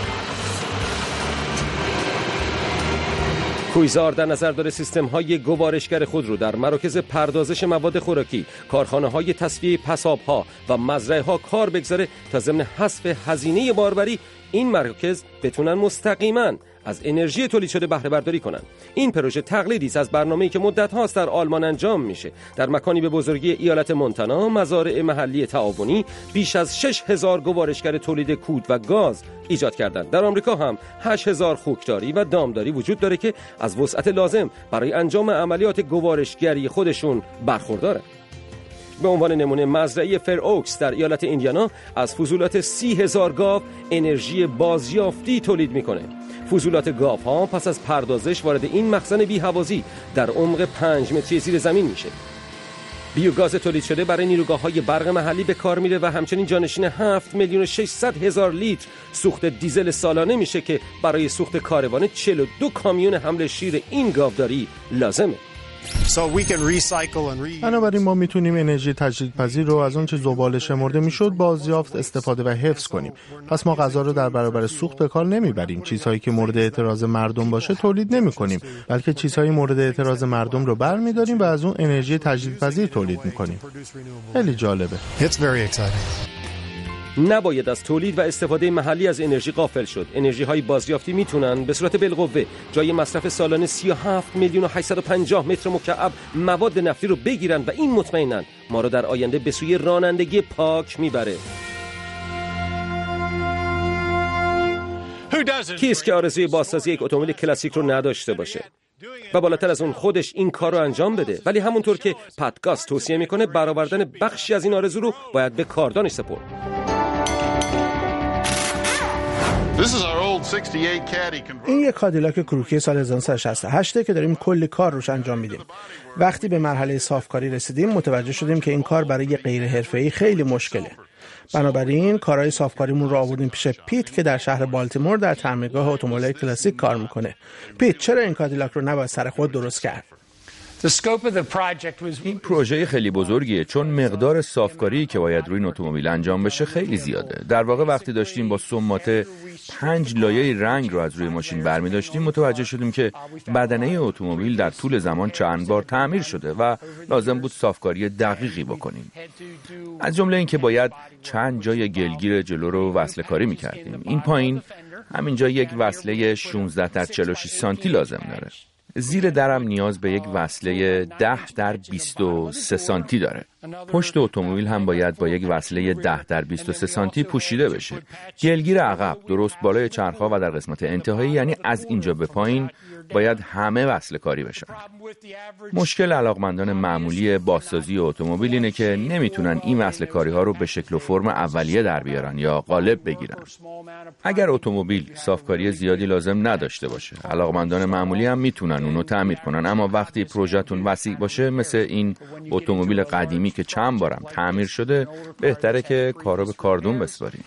کویزار در نظر داره سیستم‌های گوارشگر خود رو در مراکز پردازش مواد خوراکی، کارخانه‌های تصفیه پساب‌ها و مزرعه‌ها کار بگذاره تا ضمن حذف هزینه باربری این مراکز بتونن مستقیما از انرژی تولید شده بهره برداری کنن. این پروژه تقلیدی است از برنامه‌ای که مدت هاست در آلمان انجام میشه. در مکانی به بزرگی ایالت مونتانا، مزارع محلی تعاونی بیش از شش هزار گوارشگر تولید کود و گاز ایجاد کردند. در آمریکا هم هشت هزار خوکداری و دامداری وجود داره که از وسعت لازم برای انجام عملیات گوارشگری خودشون برخوردارند. به عنوان نمونه مزرعه فر اوکس در ایالت ایندیانا از فضولات سی هزار گاو انرژی بازیافتی تولید میکنه. فضولات گاو ها پس از پردازش وارد این مخزن بی‌هوازی در عمق پنج متری زیر زمین میشه. بیوگاز تولید شده برای نیروگاه‌های برق محلی به کار میره و همچنین جانشین هفت میلیون و ششصد هزار لیتر سوخت دیزل سالانه میشه که برای سوخت کاروان چهل و دو کامیون حمل شیر این گاوداری لازمه. بنابراین ما میتونیم انرژی تجدیدپذیر رو از اون چه زباله شمرده میشد بازیافت، استفاده و حفظ کنیم. پس ما غذا رو در برابر سوخت به کار نمیبریم. چیزهایی که مورد اعتراض مردم باشه تولید نمیکنیم، بلکه چیزهای مورد اعتراض مردم رو برمیداریم و از اون انرژی تجدیدپذیر تولید میکنیم. خیلی جالبه. نباید از تولید و استفاده محلی از انرژی غافل شد. انرژی های بازیافتی میتونن به صورت بالقوه جای مصرف سالانه سی و هفت میلیون و هشتصد و پنجاه متر مکعب مواد نفتی رو بگیرن و این مطمئنن ما رو در آینده به سوی رانندگی پاک میبره. کیست که آرزوی بازسازی یک اتومبیل کلاسیک رو نداشته باشه و بالاتر از اون خودش این کار رو انجام بده؟ ولی همونطور که پادکاست توصیه میکنه برآوردن بخشی از این آرزو رو باید به کاردانش سپرد. این یک کادیلاک کروکی سال هزار و نهصد و شصت و هشت که داریم کلی کار روش انجام میدیم. وقتی به مرحله صافکاری رسیدیم متوجه شدیم که این کار برای غیر حرفه‌ای خیلی مشکله. بنابراین کارهای صافکاریمون رو آوردیم پیش پیت که در شهر بالتیمور در تعمیرگاه اتومبیل کلاسیک کار میکنه. پیت، چرا این کادیلاک رو نباید سر خود درست کرد؟ این پروژه خیلی بزرگیه چون مقدار صافکاری که باید روی این اتومبیل انجام بشه خیلی زیاده. در واقع وقتی داشتیم با سماته پنج لایه رنگ رو از روی ماشین برمی داشتیم متوجه شدیم که بدنه اتومبیل در طول زمان چند بار تعمیر شده و لازم بود صافکاری دقیقی بکنیم. از جمله این که باید چند جای گلگیر جلو رو وصله کاری می‌کردیم. این پایین همینجا یک وصله شانزده در چهل و شش سانتی لازم داره. زیر درم نیاز به یک وصله ده در بیست و سه سانتی داره. پشت اتومبیل هم باید با یک وصله ده در بیست و سه سانتی پوشیده بشه. گلگیر عقب درست بالای چرخ‌ها و در قسمت انتهایی، یعنی از اینجا به پایین، باید همه وصله کاری بشن. مشکل علاقمندان معمولی بازسازی اتومبیل اینه که نمیتونن این وصله کاری ها رو به شکل و فرم اولیه در بیارن یا قالب بگیرن. اگر اتومبیل صافکاری زیادی لازم نداشته باشه، علاقمندان معمولی هم میتونن اونو تعمیر کنن، اما وقتی پروژه‌تون وسیع باشه مثل این اتومبیل قدیمی که چند بارم تعمیر شده، بهتره که کارو به کاردون بسپارید.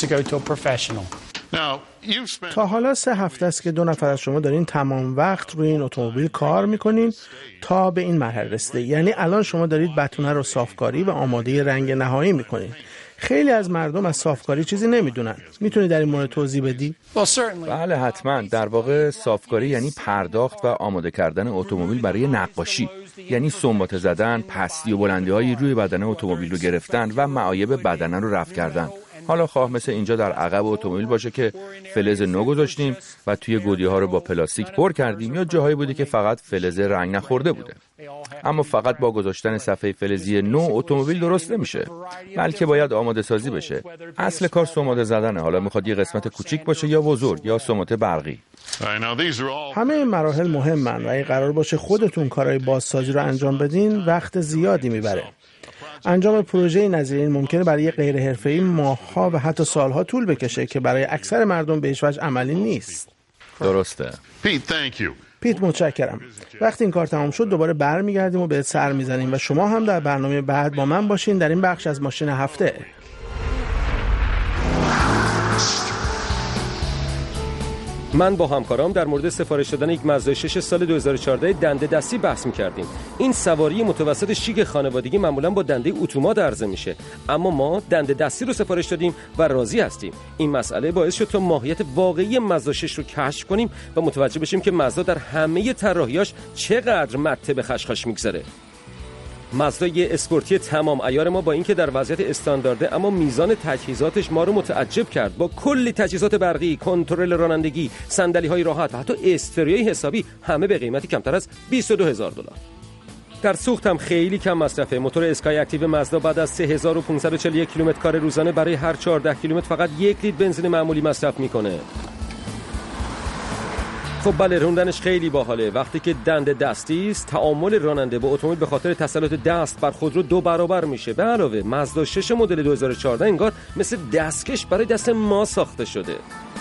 تا حالا سه هفته است که دو نفر از شما دارین تمام وقت روی این اتومبیل کار میکنین تا به این مرحله رسیده. یعنی الان شما دارید بتونه رو صافکاری و آماده رنگ نهایی میکنین. خیلی از مردم از صافکاری چیزی نمیدونن. میتونی در این مورد توضیح بدی؟ بله حتما. در واقع صافکاری یعنی پرداخت و آماده کردن اتومبیل برای نقاشی. یعنی سنباته زدن، پستی و بلندی های روی بدن اتومبیل رو گرفتن و معایب بدن رو رفع کردن. حالا خواه مثل اینجا در عقب اتومبیل باشه که فلز نو گذاشتیم و توی گودی ها رو با پلاستیک پر کردیم، یا جاهایی بوده که فقط فلز رنگ نخورده بوده. اما فقط با گذاشتن صفحه فلزی نو اتومبیل درست نمیشه، بلکه باید آماده سازی بشه. اصل کار سماده زدنه. حالا میخواد یه قسمت کوچیک باشه یا بزرگ یا سماته برقی. همه این مراحل مهمن و اگه قرار باشه خودتون کارهای بازسازی رو انجام بدین وقت زیادی میبره. انجام پروژه نظیر این ممکنه برای غیر حرفه‌ای ماه‌ها و حتی سال‌ها طول بکشه که برای اکثر مردم به هیچ وجه عملی نیست. درسته. پیت متشکرم. وقتی این کار تمام شد دوباره برمیگردیم و بهت سر میزنیم و شما هم در برنامه بعد با من باشین در این بخش از ماشین هفته. من با همکارام در مورد سفارش دادن یک مازدا شش سال دو هزار و چهارده دنده دستی بحث می‌کردیم. این سواری متوسط شیک خانوادگی معمولاً با دنده اتومات عرضه میشه، اما ما دنده دستی رو سفارش دادیم و راضی هستیم. این مسئله باعث شد تا ماهیت واقعی مازدا شش رو کشف کنیم و متوجه بشیم که مازدا در همه طراحیاش چقدر مته به خشخاش می‌گذاره. مازدای اسپورتی تمام عیار ما با اینکه در وضعیت استاندارده اما میزان تجهیزاتش ما رو متعجب کرد. با کلی تجهیزات برقی، کنترل رانندگی، صندلی‌های راحت و حتی استریوی حسابی، همه به قیمتی کمتر از بیست و دو هزار دلار. در سوخت هم خیلی کم مصرفه. موتور اسکای اکتیو مازدا بعد از سه هزار و پانصد و چهل و یک کیلومتر کار روزانه برای هر چهارده کیلومتر فقط یک لیتر بنزین معمولی مصرف میکنه. خب بله، روندنش خیلی باحاله. وقتی که دنده دستی است، تعامل راننده با اتومبیل به خاطر تسلط دست بر خودرو دو برابر میشه. به علاوه مازدا شش مدل دو هزار و چهارده انگار مثل دستکش برای دست ما ساخته شده.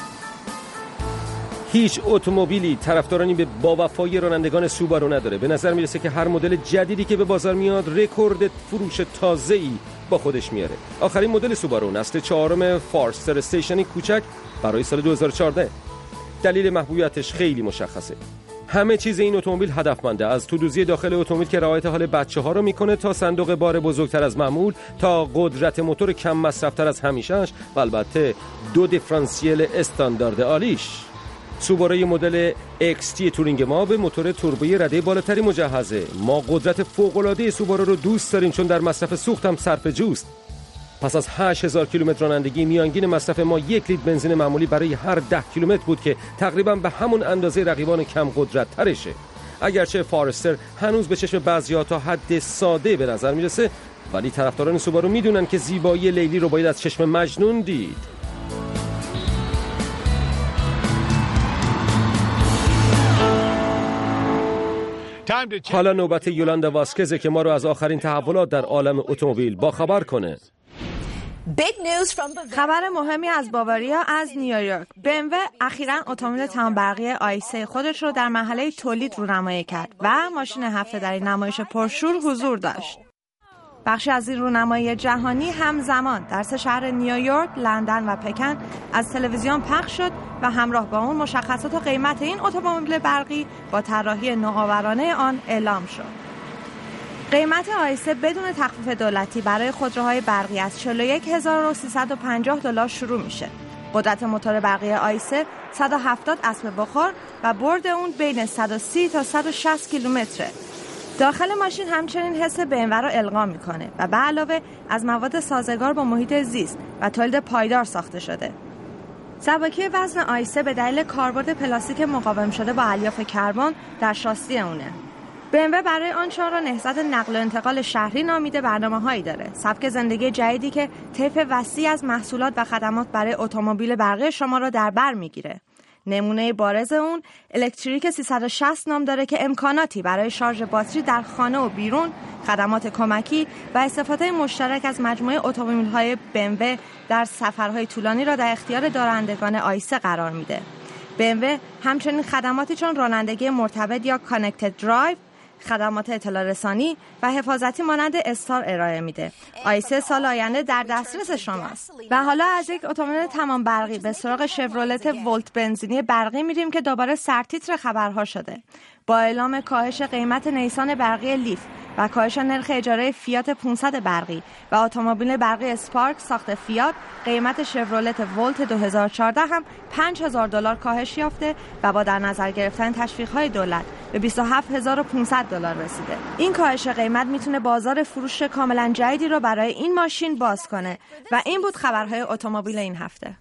هیچ اتومبیلی طرفدارانی به باوفایی رانندگان سوبارو نداره. به نظر میرسه که هر مدل جدیدی که به بازار میاد رکورد فروش تازه‌ای با خودش میاره. آخرین مدل سوبارو نسل چهارم فارستر استیشنی کوچک برای سال دو هزار و چهارده. دلیل محبوبیتش خیلی مشخصه. همه چیز این اتومبیل هدفمنده، از تودوزی داخل اتومبیل که رعایت حال بچه‌ها رو میکنه تا صندوق بار بزرگتر از معمول تا قدرت موتور کم مصرف‌تر از همیشه‌اش و البته دو دیفرانسیل استاندارد عالیش. سوبارو مدل ایکس تی تورینگ ما به موتور توربوی رده بالاتری مجهزه. ما قدرت فوق‌العاده سوبارو رو دوست داریم چون در مصرف سوخت هم صرفه‌جوست. پس از هشت هزار کیلومتر رانندگی میانگین مصرف ما یک لیتر بنزین معمولی برای هر ده کیلومتر بود که تقریبا به همون اندازه رقیبان کم قدرت ترشه. اگرچه فارستر هنوز به چشم بعضی‌ها تا حد ساده به نظر میرسه، ولی طرفداران سوبارو میدونن که زیبایی لیلی رو باید از چشم مجنون دید. حالا نوبت یولاندا واسکزه که ما رو از آخرین تحولات در عالم اتومبیل باخبر کنه. خبر مهمی از باواریا از نیویورک. بی ام و اخیراً اتومبیل تمام برقی آی سه خودش رو در مرحله تولید رونمایی کرد و ماشین هفته در این نمایش پرشور حضور داشت. بخشی از این رونمایی جهانی همزمان در سه شهر نیویورک، لندن و پکن از تلویزیون پخش شد و همراه با اون مشخصات و قیمت این اتومبیل برقی با طراحی نوآورانه آن اعلام شد. قیمت آی سه بدون تخفیف دولتی برای خودروهای برقی از چهل و یک هزار و سیصد و پنجاه دلار شروع میشه. قدرت موتور برقی آی سه صد و هفتاد اسب بخار و برد اون بین صد و سی تا صد و شصت کیلومتره. داخل ماشین همچنین حس بی ام و رو القا میکنه و به علاوه از مواد سازگار با محیط زیست و تولید پایدار ساخته شده. سبکی وزن آی سه به دلیل کاربرد پلاستیک مقاوم شده با الیاف کربن در شاسی اونه. بی ام و برای آن شاه را نهضت نقل و انتقال شهری نامیده برنامه‌هایی داره. سبک زندگی جدیدی که طیف وسیع از محصولات و خدمات برای اتومبیل برقی شما را در بر میگیره. نمونه بارز اون الکتریک سیصد و شصت نام داره که امکاناتی برای شارژ باتری در خانه و بیرون، خدمات کمکی و استفاده مشترک از مجموعه اتومبیل‌های بی ام و در سفرهای طولانی را در اختیار دارندگان آی سه قرار میده. بی ام و همچنین خدماتی چون رانندگی مرتبط یا کانکتد درایو، خدمات اطلاع رسانی و حفاظتی مانند استار ارائه میده. آی سه سال آینده در دسترس شماست. و حالا از یک اتومبیل تمام برقی به سراغ شورولت ولت بنزینی برقی میریم که دوباره سرتیتر خبرها شده. با اعلام کاهش قیمت نیسان برقی لیف و کاهش نرخ اجاره فیات پانصد برقی و اتومبیل برقی اسپارک ساخت فیات، قیمت شورولت ولت دو هزار و چهارده هم پنج هزار دلار کاهش یافته و با در نظر گرفتن تشویق‌های دولت به بیست و هفت هزار و پانصد دلار رسیده. این کاهش قیمت میتونه بازار فروش کاملا جدیدی رو برای این ماشین باز کنه. و این بود خبرهای اتومبیل این هفته.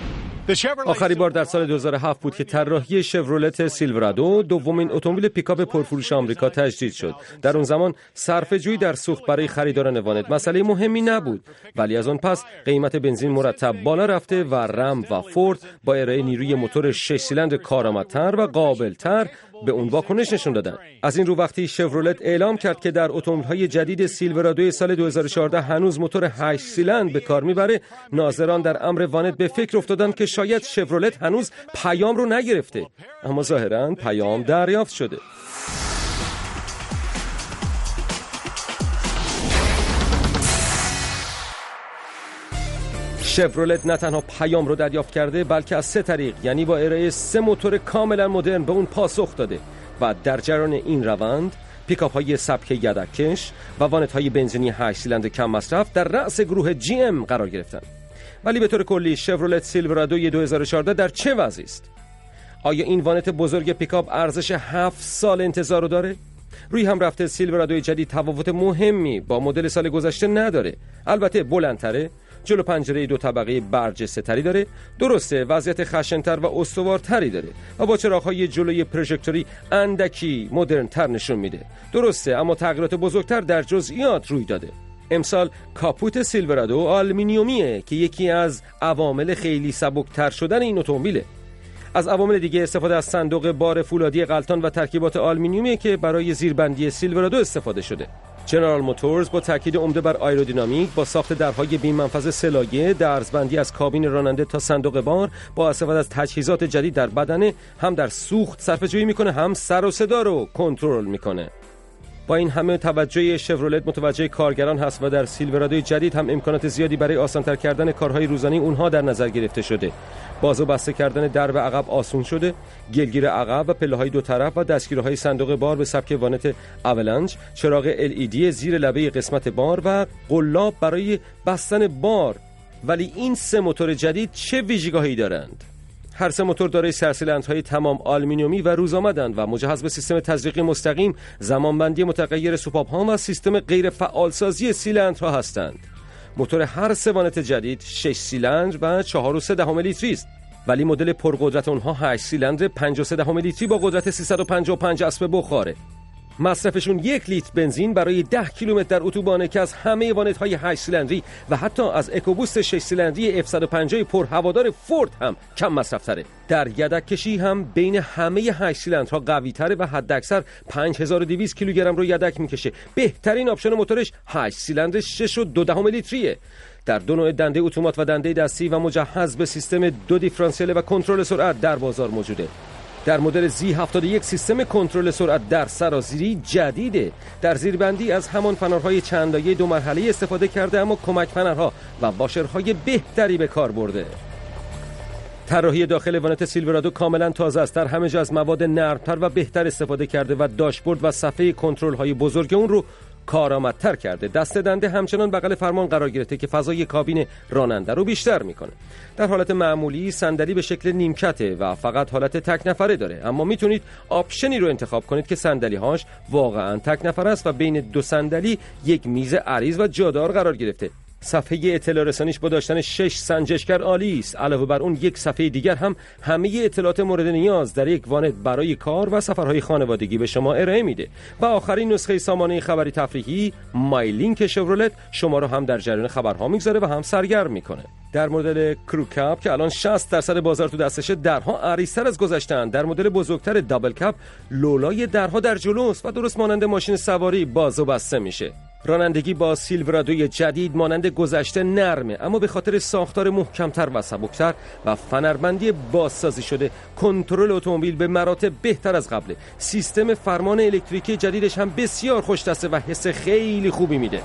آخری بار در سال دو هزار و هفت بود که طراحی شورولت سیلورادو، دومین اتومبیل پیکاپ پرفروش آمریکا، تجدید شد. در اون زمان صرفه‌جویی در سوخت برای خریداران وانت مسئله مهمی نبود، ولی از اون پس قیمت بنزین مرتب بالا رفته و رم و فورد با ارائه نیروی موتور شش سیلندر کارآمدتر و قابلتر به اون واکنش نشون دادن. از این رو وقتی شفرولت اعلام کرد که در اتومبیل‌های جدید سیلورادو سال دو هزار و چهارده هنوز موتور هشت سیلندر به کار میبره، ناظران در امر وانت به فکر افتادن که شاید شفرولت هنوز پیام رو نگرفته، اما ظاهراً پیام دریافت شده. شفرولت نه تنها پیام رو دریافت کرده بلکه از سه طریق، یعنی با ارائه سه موتور کاملا مدرن به اون پاسخ داده و در جریان این روند پیکاپ های سبک یدککش و وانت های بنزینی هشت سیلندر کم مصرف در رأس گروه جی ام قرار گرفتن. ولی به طور کلی شفرولت سیلورادو دو هزار و چهارده در چه وضعی است؟ آیا این وانت بزرگ پیکاپ ارزش هفت سال انتظار رو داره؟ روی هم رفته سیلورادو جدید تفاوت مهمی با مدل سال گذشته نداره. البته بلندتره، جلو پنجره دو طبقه برجسته تری داره، درسته وضعیت خشن‌تر و استوارتری داره و با چراغ‌های جلوی پروژکتوری اندکی مدرن تر نشون میده، درسته اما تغییرات بزرگتر در جزئیات روی داده. امسال کاپوت سیلورادو آلومینیومیه که یکی از عوامل خیلی سبکتر شدن این اتومبیله. از عوامل دیگه استفاده از صندوق بار فولادی غلطان و ترکیبات آلومینیومیه که برای زیربندی سیلورادو استفاده شده. جنرال موتورز با تاکید عمده بر آیرودینامیک با ساخت درهای بی منفذ سه لایه، درزبندی از کابین راننده تا صندوق بار، با استفاده از تجهیزات جدید در بدنه، هم در سوخت صرفه‌جویی میکنه هم سر و صدا رو کنترل میکنه. با این همه توجه شفرولت متوجه کارگران هست و در سیلورادو جدید هم امکانات زیادی برای آسان‌تر کردن کارهای روزانه اونها در نظر گرفته شده. باز و بسته کردن درب عقب آسون شده، گلگیر عقب و پله‌های دو طرف و دستگیرهای صندوق بار به سبک وانت اولنج، چراغ ال ای دی زیر لبه قسمت بار و قلاب برای بستن بار. ولی این سه موتور جدید چه ویژگی‌هایی دارند؟ هر سه موتور دارای سرسیلندرهای تمام آلومینیومی و روزآمدند و مجهز به سیستم تزریقی مستقیم، زمانبندی متغیر سوپاپ‌ها و سیستم غیر فعالسازی سیلندرها هستند. موتور هر سه وانت جدید شش سیلندر و چهار و سه دهم لیتری است، ولی مدل پرقدرت اونها هشت سیلندر پنج و سه دهم لیتری با قدرت سیصد و پنجاه و پنج اسب بخاره. مصرفشون یک لیتر بنزین برای ده کیلومتر در اتوبانه که از همه وانت‌های هشت سیلندری و حتی از اکوبوست شش سیلندری اف صد و پنجاه پرهوادار فورد هم کم مصرف‌تره. در یدک کشی هم بین همه هشت سیلندرها قوی‌تره و حداکثر پنج هزار و دویست کیلوگرم رو یدک میکشه. بهترین آپشن موتورش هشت سیلندر شش و دو دهم لیتریه. در دو نوع دنده اتومات و دنده دستی و مجهز به سیستم دو دیفرانسیل و کنترل سرعت در بازار موجوده. در مدل زی هفتاد و یک سیستم کنترل سرعت در سرازیری جدیده. در زیربندی از همان فنرهای چند لایه دو مرحله استفاده کرده، اما کمک فنرها و واشرهای بهتری به کار برده. طراحی داخل وانت سیلورادو کاملا تازه است. در همه جا از مواد نرمتر و بهتر استفاده کرده و داشبورد و صفحه کنترل های بزرگ اون رو کارآمدتر کرده. دست دنده همچنان بغل فرمان قرار گرفته که فضای کابین راننده رو بیشتر میکنه. در حالت معمولی صندلی به شکل نیمکته و فقط حالت تک نفره داره، اما میتونید آپشنی رو انتخاب کنید که صندلی هاش واقعا تک نفره است و بین دو صندلی یک میز عریض و جادار قرار گرفته. صفحه اطلاع رسانیش با داشتن شش سنجشگر عالی است. علاوه بر اون یک صفحه دیگر هم همه اطلاعات مورد نیاز در یک وانت برای کار و سفرهای خانوادگی به شما ارائه میده. و آخرین نسخه سامانه خبری تفریحی مای لینک شفرولت شما رو هم در جریان خبرها میگذاره و هم سرگرم میکنه. در مدل کرو کپ که الان شصت درصد بازار تو دستشه، درها عریض‌تر از گذشته‌اند. در مدل بزرگتر دابل کپ لولای درها در جلوست و درست مانند ماشین سواری باز و بسته میشه. رانندگی با سیلورادو جدید مانند گذشته نرمه، اما به خاطر ساختار محکمتر و سبکتر و فنربندی بازسازی شده، کنترل اتومبیل به مراتب بهتر از قبله. سیستم فرمان الکتریکی جدیدش هم بسیار خوش‌دسته و حس خیلی خوبی میده.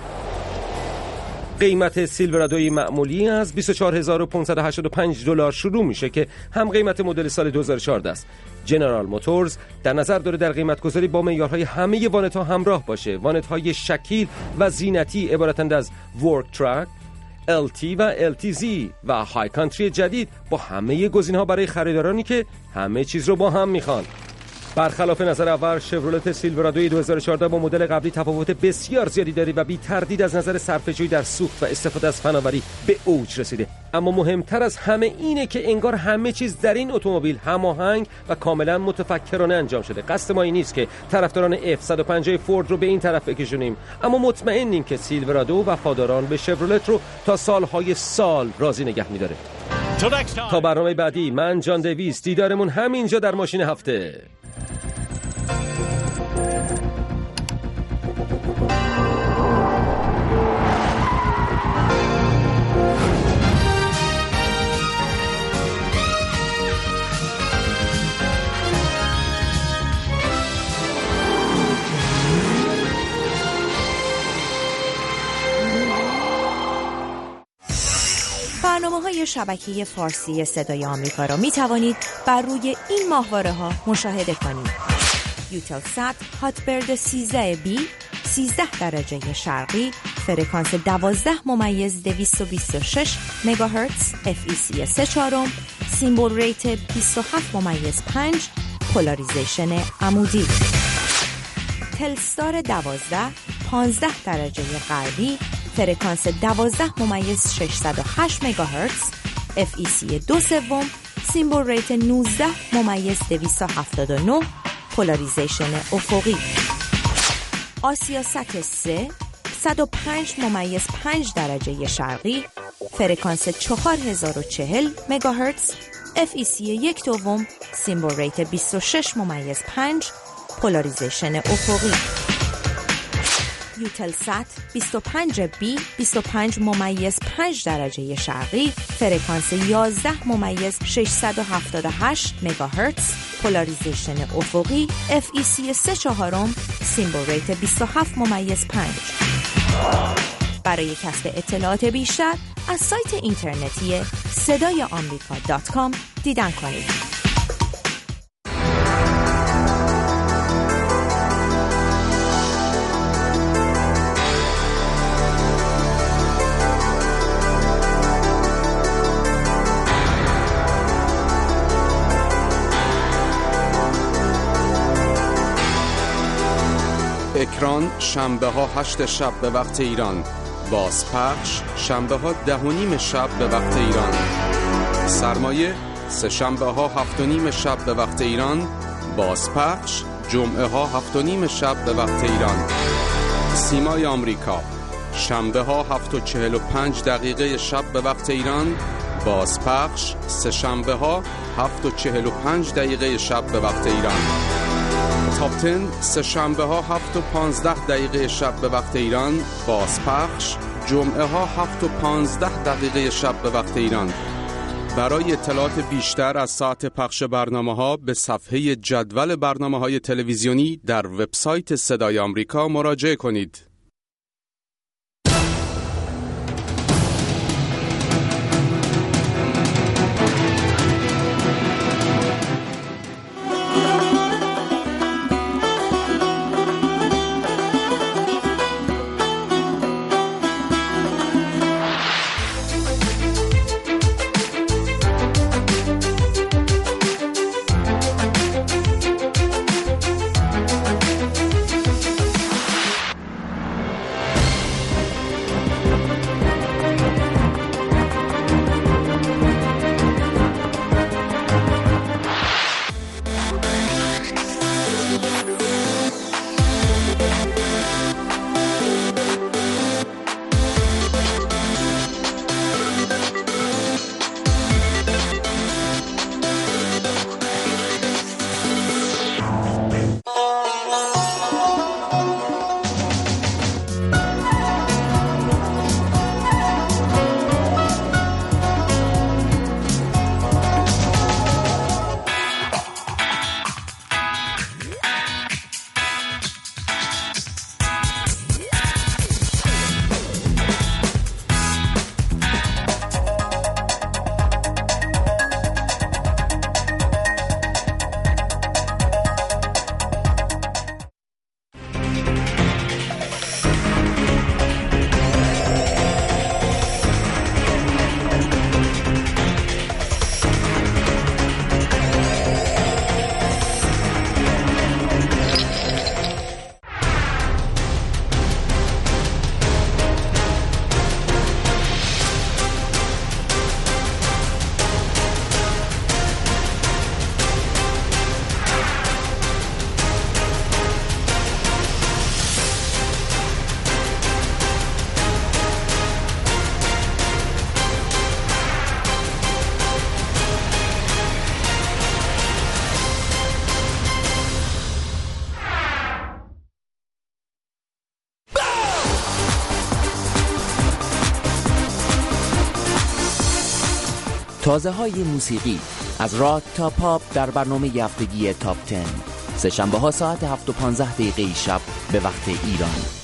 قیمت سیلورادوی معمولی از بیست و چهار هزار و پانصد و هشتاد و پنج دلار شروع میشه که هم قیمت مدل سال دو هزار و چهارده است. جنرال موتورز در نظر داره در قیمت گذاری با معیارهای همه وانت ها همراه باشه. وانت های شکیل و زینتی عبارتند از ورک ترک، ال تی و ال تی زی و های کانتری جدید با همه گزینه‌ها برای خریدارانی که همه چیز رو با هم میخوان. برخلاف نظر اول، شفرولت سیلورادو دو هزار و چهارده با مدل قبلی تفاوت بسیار زیادی داره و بی تردید از نظر صرفه‌جویی در سوخت و استفاده از فناوری به اوج رسیده. اما مهمتر از همه اینه که انگار همه چیز در این اتومبیل هماهنگ و کاملا متفکرانه انجام شده. قصد ما این نیست که طرفداران اف صد و پنجاه فورد رو به این طرف بکشونیم، اما مطمئنیم که سیلورادو وفاداران به شفرولت رو تا سالهای سال راضی نگه می‌داره. تا برنامه بعدی، من جان دیویس، دیدارمون همینجا در ماشین هفته. برنامه‌های شبکه فارسی صدای آمریکا را می توانید بر روی این ماهواره‌ها مشاهده کنید: یوتلسات هاتبرد سیزده بی سیزده درجه شرقی، فرکانس دوازده ممیز دویست و بیست و شش مگاهرتز، اف ای سی سه چهارم، سیمبل ریت بیست و هفت ممیز پنج، پولاریزیشن عمودی. تلستار دوازده پانزده درجه غربی، فرکانس دوازده ممیز ششصد و هشت مگاهرتز، اف ای سی دو سوم، سیمبل ریت نوزده ممیز دویست و هفتاد و نه، پولاریزیشن افقی. آسیاست سه صد و پنج ممیز پنج درجه شرقی، فرکانس چهار هزار و چهل مگاهرتز، اف ای سی یک دوم، سیمبل ریت بیست و شش ممیز پنج، پولاریزیشن افقی. یوتلسات بیست و پنج بی بیست و پنج ممیز پنج درجه شرقی، فرکانس یازده ممیز ششصد و هفتاد و هشت مگاهرتز، پولاریزیشن افقی، اف ای سی سه چهارم، سیمبل ریت بیست و هفت ممیز پنج. برای کسب اطلاعات بیشتر از سایت اینترنتی صدای آمریکا دات کام دیدن کنید. اکران شنبه ها هشت شب به وقت ایران، بازپخش شنبه ها ده و نیم شب به وقت ایران، سرمایه سه شنبه ها هفت و نیم شب به وقت ایران، بازپخش جمعه ها هفت و نیم شب به وقت ایران. سیمای آمریکا شنبه ها هفت و چهل و پنج دقیقه شب به وقت ایران، بازپخش سه شنبه ها هفت و چهل و پنج دقیقه شب به وقت ایران. تاپ ده سه شنبه ها هفت و پانزده دقیقه شب به وقت ایران، بازپخش جمعه ها هفت و پانزده دقیقه شب به وقت ایران. برای اطلاعات بیشتر از ساعت پخش برنامه ها به صفحه جدول برنامه های تلویزیونی در وبسایت صدای آمریکا مراجعه کنید. تازه های موسیقی از راک تا پاپ در برنامه هفتگی تاپ ده، سه شنبه ها ساعت هفت و پانزده دقیقه شب به وقت ایران.